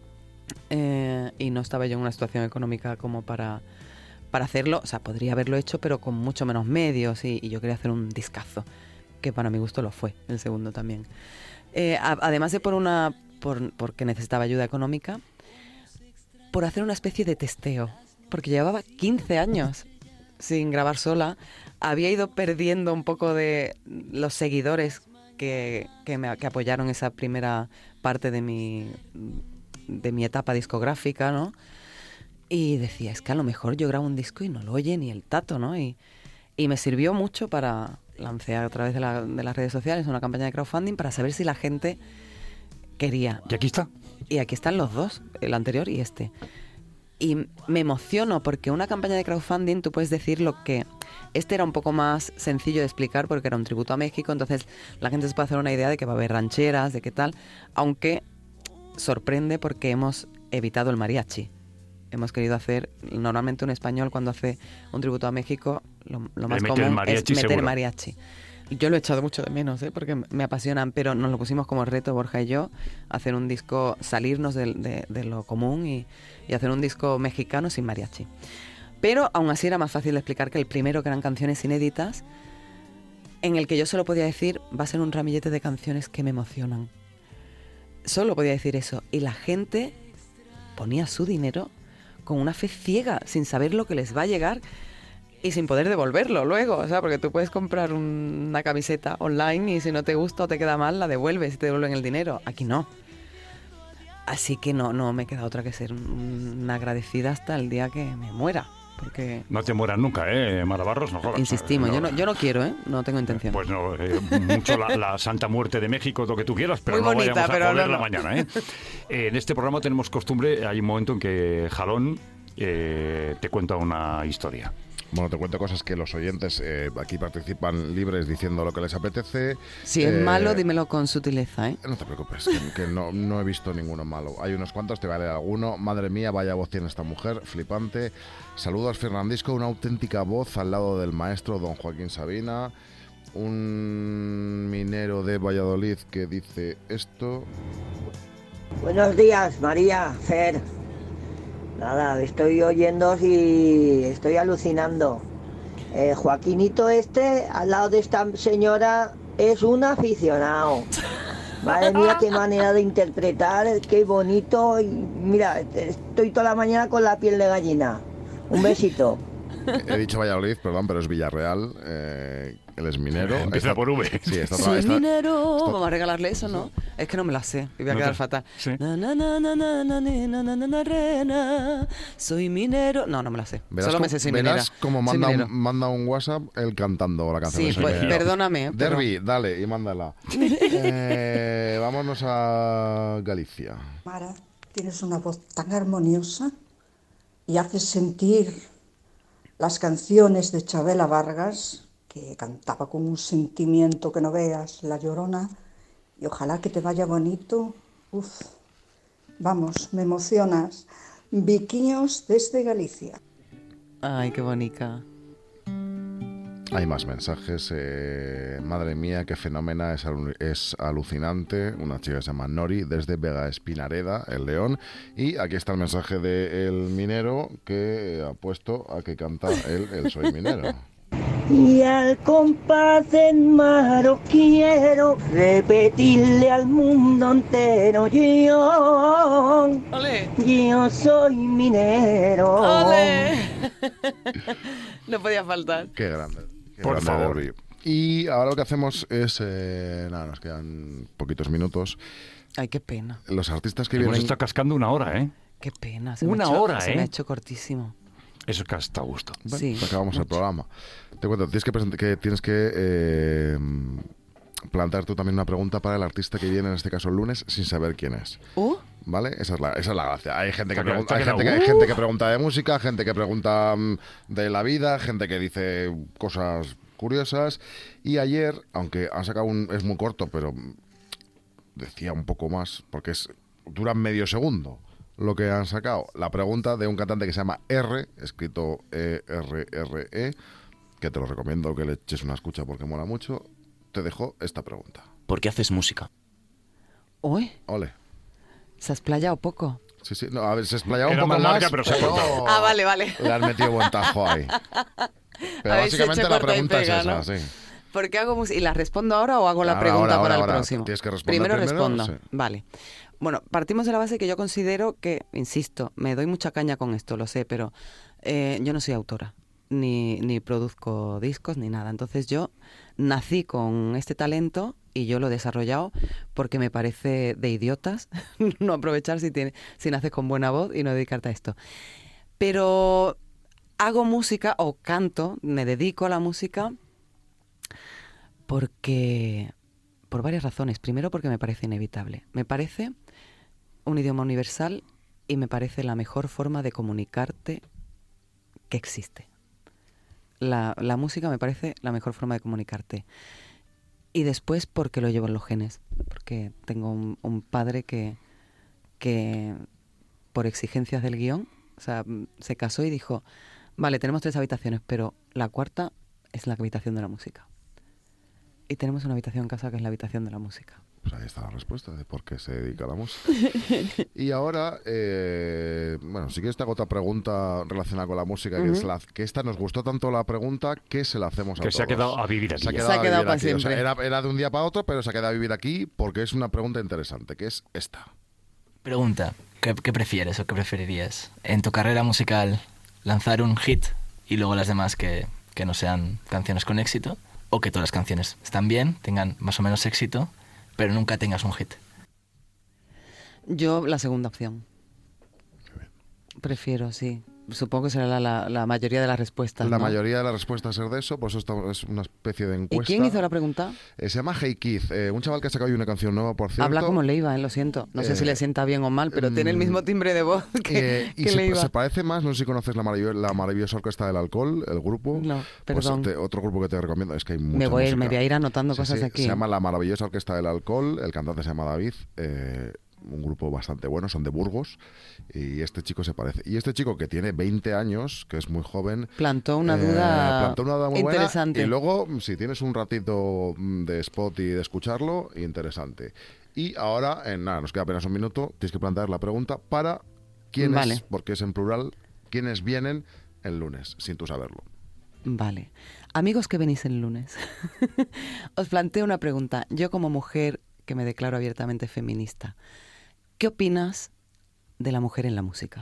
Speaker 4: Eh, y no estaba yo en una situación económica como para, para hacerlo. O sea, podría haberlo hecho, pero con mucho menos medios. Y, y yo quería hacer un discazo, que para mi gusto lo fue, el segundo también. Eh, a, además de por una por, porque necesitaba ayuda económica, por hacer una especie de testeo. Porque llevaba quince años sin grabar sola. Había ido perdiendo un poco de los seguidores que, que me que apoyaron esa primera parte de mi, de mi etapa discográfica, ¿no? Y decía, es que a lo mejor yo grabo un disco y no lo oye ni el tato, ¿no? Y, y me sirvió mucho para lanzar a través de, la, de las redes sociales una campaña de crowdfunding para saber si la gente quería.
Speaker 3: ¿Y aquí está?
Speaker 4: Y aquí están los dos, el anterior y este. Y me emociono porque una campaña de crowdfunding tú puedes decir lo que... Este era un poco más sencillo de explicar porque era un tributo a México, entonces la gente se puede hacer una idea de que va a haber rancheras, de qué tal, aunque sorprende porque hemos evitado el mariachi. Hemos querido hacer, normalmente un español cuando hace un tributo a México, lo, lo más común es meter
Speaker 3: seguro.
Speaker 4: mariachi. Yo lo he echado mucho de menos, ¿eh? Porque me apasionan, pero nos lo pusimos como reto, Borja y yo, hacer un disco, salirnos de, de, de lo común y, y hacer un disco mexicano sin mariachi. Pero aún así era más fácil de explicar que el primero, que eran canciones inéditas, en el que yo solo podía decir, va a ser un ramillete de canciones que me emocionan. Solo podía decir eso. Y la gente ponía su dinero con una fe ciega, sin saber lo que les va a llegar y sin poder devolverlo luego, o sea, porque tú puedes comprar un, una camiseta online y si no te gusta o te queda mal, la devuelves y te devuelven el dinero. Aquí no. Así que no, no me queda otra que ser una agradecida hasta el día que me muera. Porque
Speaker 3: no te mueras nunca, ¿eh, Mara Barros? No jodas.
Speaker 4: Insistimos,
Speaker 3: no,
Speaker 4: yo, no, yo no quiero, ¿eh? No tengo intención.
Speaker 3: Pues no, eh, mucho la, la Santa Muerte de México, lo que tú quieras, pero
Speaker 4: muy
Speaker 3: no
Speaker 4: bonita,
Speaker 3: vayamos a
Speaker 4: pero
Speaker 3: joderla
Speaker 4: no, no.
Speaker 3: mañana, ¿eh? En este programa tenemos costumbre, hay un momento en que Jalón eh, te cuenta una historia.
Speaker 7: Bueno, te cuento cosas que los oyentes eh, aquí participan libres diciendo lo que les apetece.
Speaker 4: Si
Speaker 7: eh,
Speaker 4: es malo, dímelo con sutileza, ¿eh?
Speaker 7: No te preocupes, que, que no, no he visto ninguno malo. Hay unos cuantos, te vale alguno. Madre mía, vaya voz tiene esta mujer, flipante. Saludos, Fernandisco, una auténtica voz al lado del maestro don Joaquín Sabina. Un minero de Valladolid que dice esto.
Speaker 8: Buenos días, María, Fer. Nada, estoy oyendo y estoy alucinando. Eh, Joaquinito este, al lado de esta señora, es un aficionado. Madre mía, qué manera de interpretar, qué bonito. Y mira, estoy toda la mañana con la piel de gallina. Un besito.
Speaker 7: He dicho Valladolid, perdón, pero es Villarreal. Eh, él es minero.
Speaker 3: Empieza
Speaker 7: está,
Speaker 3: por V.
Speaker 7: Sí, está,
Speaker 4: Soy
Speaker 7: está,
Speaker 4: minero.
Speaker 7: está,
Speaker 4: Vamos a regalarle eso, ¿no? Es que no me la sé. Y voy a
Speaker 3: ¿No
Speaker 4: quedar
Speaker 3: te-
Speaker 4: fatal.
Speaker 3: sí.
Speaker 4: Na, na, na, na, na, na, na, na, na, na, rena. Soy minero. No, no me la sé.
Speaker 7: Verás
Speaker 4: Solo me
Speaker 7: cómo-
Speaker 4: sé soy
Speaker 7: verás
Speaker 4: minera.
Speaker 7: cómo
Speaker 4: Soy
Speaker 7: manda
Speaker 4: minero.
Speaker 7: un, manda un WhatsApp él cantando la canción.
Speaker 4: Sí,
Speaker 7: de Soy
Speaker 4: pues,
Speaker 7: Minero.
Speaker 4: perdóname. pero-
Speaker 7: Derby, dale, y mándala. eh, vámonos a Galicia.
Speaker 9: Mara, tienes una voz tan armoniosa y haces sentir las canciones de Chabela Vargas, que cantaba con un sentimiento que no veas, La Llorona, y ojalá que te vaya bonito. Uf, vamos, me emocionas. Viquiños desde Galicia.
Speaker 4: Ay, qué bonita.
Speaker 7: Hay más mensajes. Eh, madre mía, qué fenómena, es, alu- es alucinante. Una chica que se llama Nori, desde Vega Espinareda, el León. Y aquí está el mensaje del minero que ha puesto a que canta él, el Soy Minero.
Speaker 8: Y al compás del mar quiero repetirle al mundo entero, yo,
Speaker 4: ¡Ole!
Speaker 8: yo soy minero.
Speaker 4: ¡Ole! No podía faltar.
Speaker 7: Qué grande. Qué
Speaker 3: Por
Speaker 7: grande
Speaker 3: favor.
Speaker 7: Derby. Y ahora lo que hacemos es... Eh, nada, nos quedan poquitos minutos.
Speaker 4: Ay, qué pena.
Speaker 7: Los artistas que
Speaker 3: Hemos
Speaker 7: vienen...
Speaker 3: estado cascando una hora, ¿eh?
Speaker 4: Qué pena. Se
Speaker 3: Una
Speaker 4: me ha hecho,
Speaker 3: hora,
Speaker 4: se
Speaker 3: ¿eh?
Speaker 4: me ha hecho cortísimo.
Speaker 3: Eso es que hasta gusto.
Speaker 7: Bueno,
Speaker 4: Sí,
Speaker 7: pues acabamos el
Speaker 4: mucho.
Speaker 7: programa. Te cuento, tienes que, present- que, tienes que eh, plantear tú también una pregunta para el artista que viene, en este caso el lunes, sin saber quién es.
Speaker 4: Uh,
Speaker 7: ¿Vale? Esa es la, esa es la gracia. Hay gente que,
Speaker 3: Está
Speaker 7: pregunta, hay
Speaker 3: claro,
Speaker 7: gente que,
Speaker 3: está
Speaker 7: hay
Speaker 3: claro.
Speaker 7: gente que pregunta de música, gente que pregunta mm, de la vida, gente que dice cosas curiosas. Y ayer, aunque han sacado un... es muy corto, pero decía un poco más, porque es dura medio segundo lo que han sacado. La pregunta de un cantante que se llama R, escrito E R R E, que te lo recomiendo que le eches una escucha porque mola mucho. Te dejo esta pregunta.
Speaker 10: ¿Por qué haces música?
Speaker 4: Uy,
Speaker 7: Ole.
Speaker 4: se ha explayado poco.
Speaker 7: Sí, sí. No, a ver, se explayaba un
Speaker 3: Era
Speaker 7: poco
Speaker 3: más
Speaker 7: más,
Speaker 3: larga, pero se ha cortado.
Speaker 4: Ah, vale, vale.
Speaker 7: Le han metido buen tajo ahí. Pero
Speaker 4: Habéis
Speaker 7: básicamente
Speaker 4: hecho
Speaker 7: la
Speaker 4: corta y
Speaker 7: pregunta
Speaker 4: pega,
Speaker 7: es esa,
Speaker 4: ¿no?
Speaker 7: sí.
Speaker 4: ¿Por qué hago música? ¿Y la respondo ahora o hago la
Speaker 7: Ahora,
Speaker 4: pregunta
Speaker 7: ahora,
Speaker 4: para
Speaker 7: ahora,
Speaker 4: el
Speaker 7: ahora.
Speaker 4: próximo?
Speaker 7: Tienes que responder
Speaker 4: primero
Speaker 7: primero,
Speaker 4: respondo.
Speaker 7: sí.
Speaker 4: Vale. Bueno, partimos de la base que yo considero que, insisto, me doy mucha caña con esto, lo sé, pero eh, yo no soy autora, ni, ni produzco discos, ni nada. Entonces yo nací con este talento y yo lo he desarrollado porque me parece de idiotas no aprovechar si, tiene, si naces con buena voz y no dedicarte a esto. Pero hago música o canto, me dedico a la música porque... por varias razones. Primero, porque me parece inevitable. Me parece un idioma universal y me parece la mejor forma de comunicarte que existe. La, la música me parece la mejor forma de comunicarte. Y después, porque lo llevo en los genes. Porque tengo un, un padre que, que, por exigencias del guión, o sea, se casó y dijo, vale, tenemos tres habitaciones, pero la cuarta es la habitación de la música. Y tenemos una habitación en casa que es la habitación de la música.
Speaker 7: Pues ahí está la respuesta de por qué se dedica a la música. Y ahora, eh, bueno, si quieres te hago otra pregunta relacionada con la música, uh-huh. que es la, que esta nos gustó tanto la pregunta que se la hacemos a
Speaker 3: que
Speaker 7: todos.
Speaker 3: se ha quedado a vivir aquí.
Speaker 7: Se ha quedado,
Speaker 4: se ha quedado
Speaker 7: a
Speaker 4: para
Speaker 7: vivir aquí.
Speaker 4: siempre.
Speaker 7: O sea, era, era de un día para otro, pero se ha quedado a vivir aquí porque es una pregunta interesante, que es esta.
Speaker 10: Pregunta, ¿qué, qué prefieres o qué preferirías? En tu carrera musical, lanzar un hit y luego las demás que, que no sean canciones con éxito, o que todas las canciones están bien, tengan más o menos éxito, pero nunca tengas un hit.
Speaker 4: Yo la segunda opción. Prefiero, sí. Supongo que será la, la, la mayoría de las respuestas.
Speaker 7: La
Speaker 4: ¿no?
Speaker 7: mayoría de las respuestas ser de eso, pues esto es una especie de encuesta.
Speaker 4: ¿Y quién hizo la pregunta?
Speaker 7: Eh, se llama Hey Keith, eh, un chaval que ha sacado hoy una canción nueva, por cierto.
Speaker 4: Habla como Leiva, eh, lo siento. No sé
Speaker 7: Eh,
Speaker 4: si le sienta bien o mal, pero
Speaker 7: mm,
Speaker 4: tiene el mismo timbre de voz que,
Speaker 7: eh, y
Speaker 4: que
Speaker 7: se,
Speaker 4: Leiva.
Speaker 7: se parece más, no sé si conoces la, marav- la maravillosa Orquesta del Alcohol, el grupo.
Speaker 4: No,
Speaker 7: Pues
Speaker 4: perdón.
Speaker 7: te- otro grupo que te recomiendo, es que hay mucha
Speaker 4: me, voy a ir,
Speaker 7: música.
Speaker 4: me voy a ir anotando
Speaker 7: Sí,
Speaker 4: cosas
Speaker 7: sí,
Speaker 4: aquí.
Speaker 7: Se llama la maravillosa Orquesta del Alcohol, el cantante se llama David, eh, un grupo bastante bueno, son de Burgos, y este chico se parece. Y este chico que tiene veinte años, que es muy joven,
Speaker 4: Plantó una
Speaker 7: eh,
Speaker 4: duda
Speaker 7: plantó una duda muy
Speaker 4: interesante.
Speaker 7: buena, y luego, si tienes un ratito mm, de spot y de escucharlo, interesante. Y ahora, en nada, nos queda apenas un minuto, tienes que plantear la pregunta para quiénes,
Speaker 4: Vale.
Speaker 7: porque es en plural, quiénes vienen el lunes, sin tú saberlo.
Speaker 4: Vale. Amigos que venís el lunes, os planteo una pregunta. Yo como mujer que me declaro abiertamente feminista, ¿qué opinas de la mujer en la música?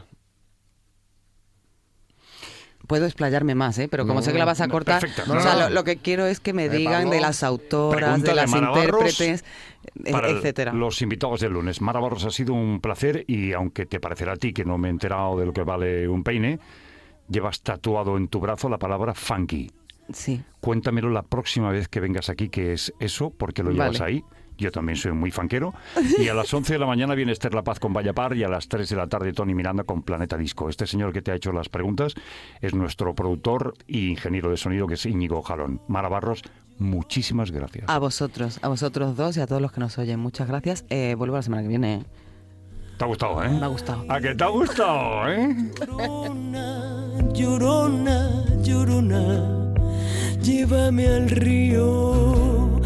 Speaker 4: Puedo explayarme más, ¿eh? Pero como
Speaker 7: No,
Speaker 4: sé que la vas a
Speaker 3: no,
Speaker 4: cortar,
Speaker 3: perfecto.
Speaker 4: o
Speaker 3: No,
Speaker 4: sea,
Speaker 3: no,
Speaker 4: lo,
Speaker 3: no.
Speaker 4: lo que quiero es que me
Speaker 7: Eh,
Speaker 4: digan
Speaker 7: Pablo,
Speaker 4: de las autoras,
Speaker 3: Pregúntale
Speaker 4: de
Speaker 3: a
Speaker 4: las
Speaker 3: Mara Barros
Speaker 4: intérpretes, e-
Speaker 3: para el-
Speaker 4: etcétera.
Speaker 3: los invitados del lunes. Mara Barros, ha sido un placer y aunque te parecerá a ti que no me he enterado de lo que vale un peine, llevas tatuado en tu brazo la palabra funky.
Speaker 4: Sí.
Speaker 3: Cuéntamelo la próxima vez que vengas aquí, que es eso, porque lo llevas
Speaker 4: Vale.
Speaker 3: ahí. Yo también soy muy fanquero. Y a las once de la mañana viene Esther La Paz con Vallapar y a las tres de la tarde Tony Miranda con Planeta Disco. Este señor que te ha hecho las preguntas es nuestro productor y ingeniero de sonido, que es Íñigo Jalón. Mara Barros, muchísimas gracias.
Speaker 4: A vosotros, a vosotros dos y a todos los que nos oyen. Muchas gracias. Eh, vuelvo la semana que viene. ¿eh?
Speaker 3: ¿Te ha gustado, eh?
Speaker 4: Me ha gustado.
Speaker 3: ¿A qué te ha gustado, eh?
Speaker 2: Llorona, llorona, llorona, llévame al río,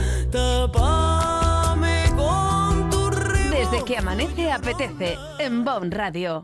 Speaker 2: tápame con tu río.
Speaker 1: Desde que amanece apetece en Bon Radio.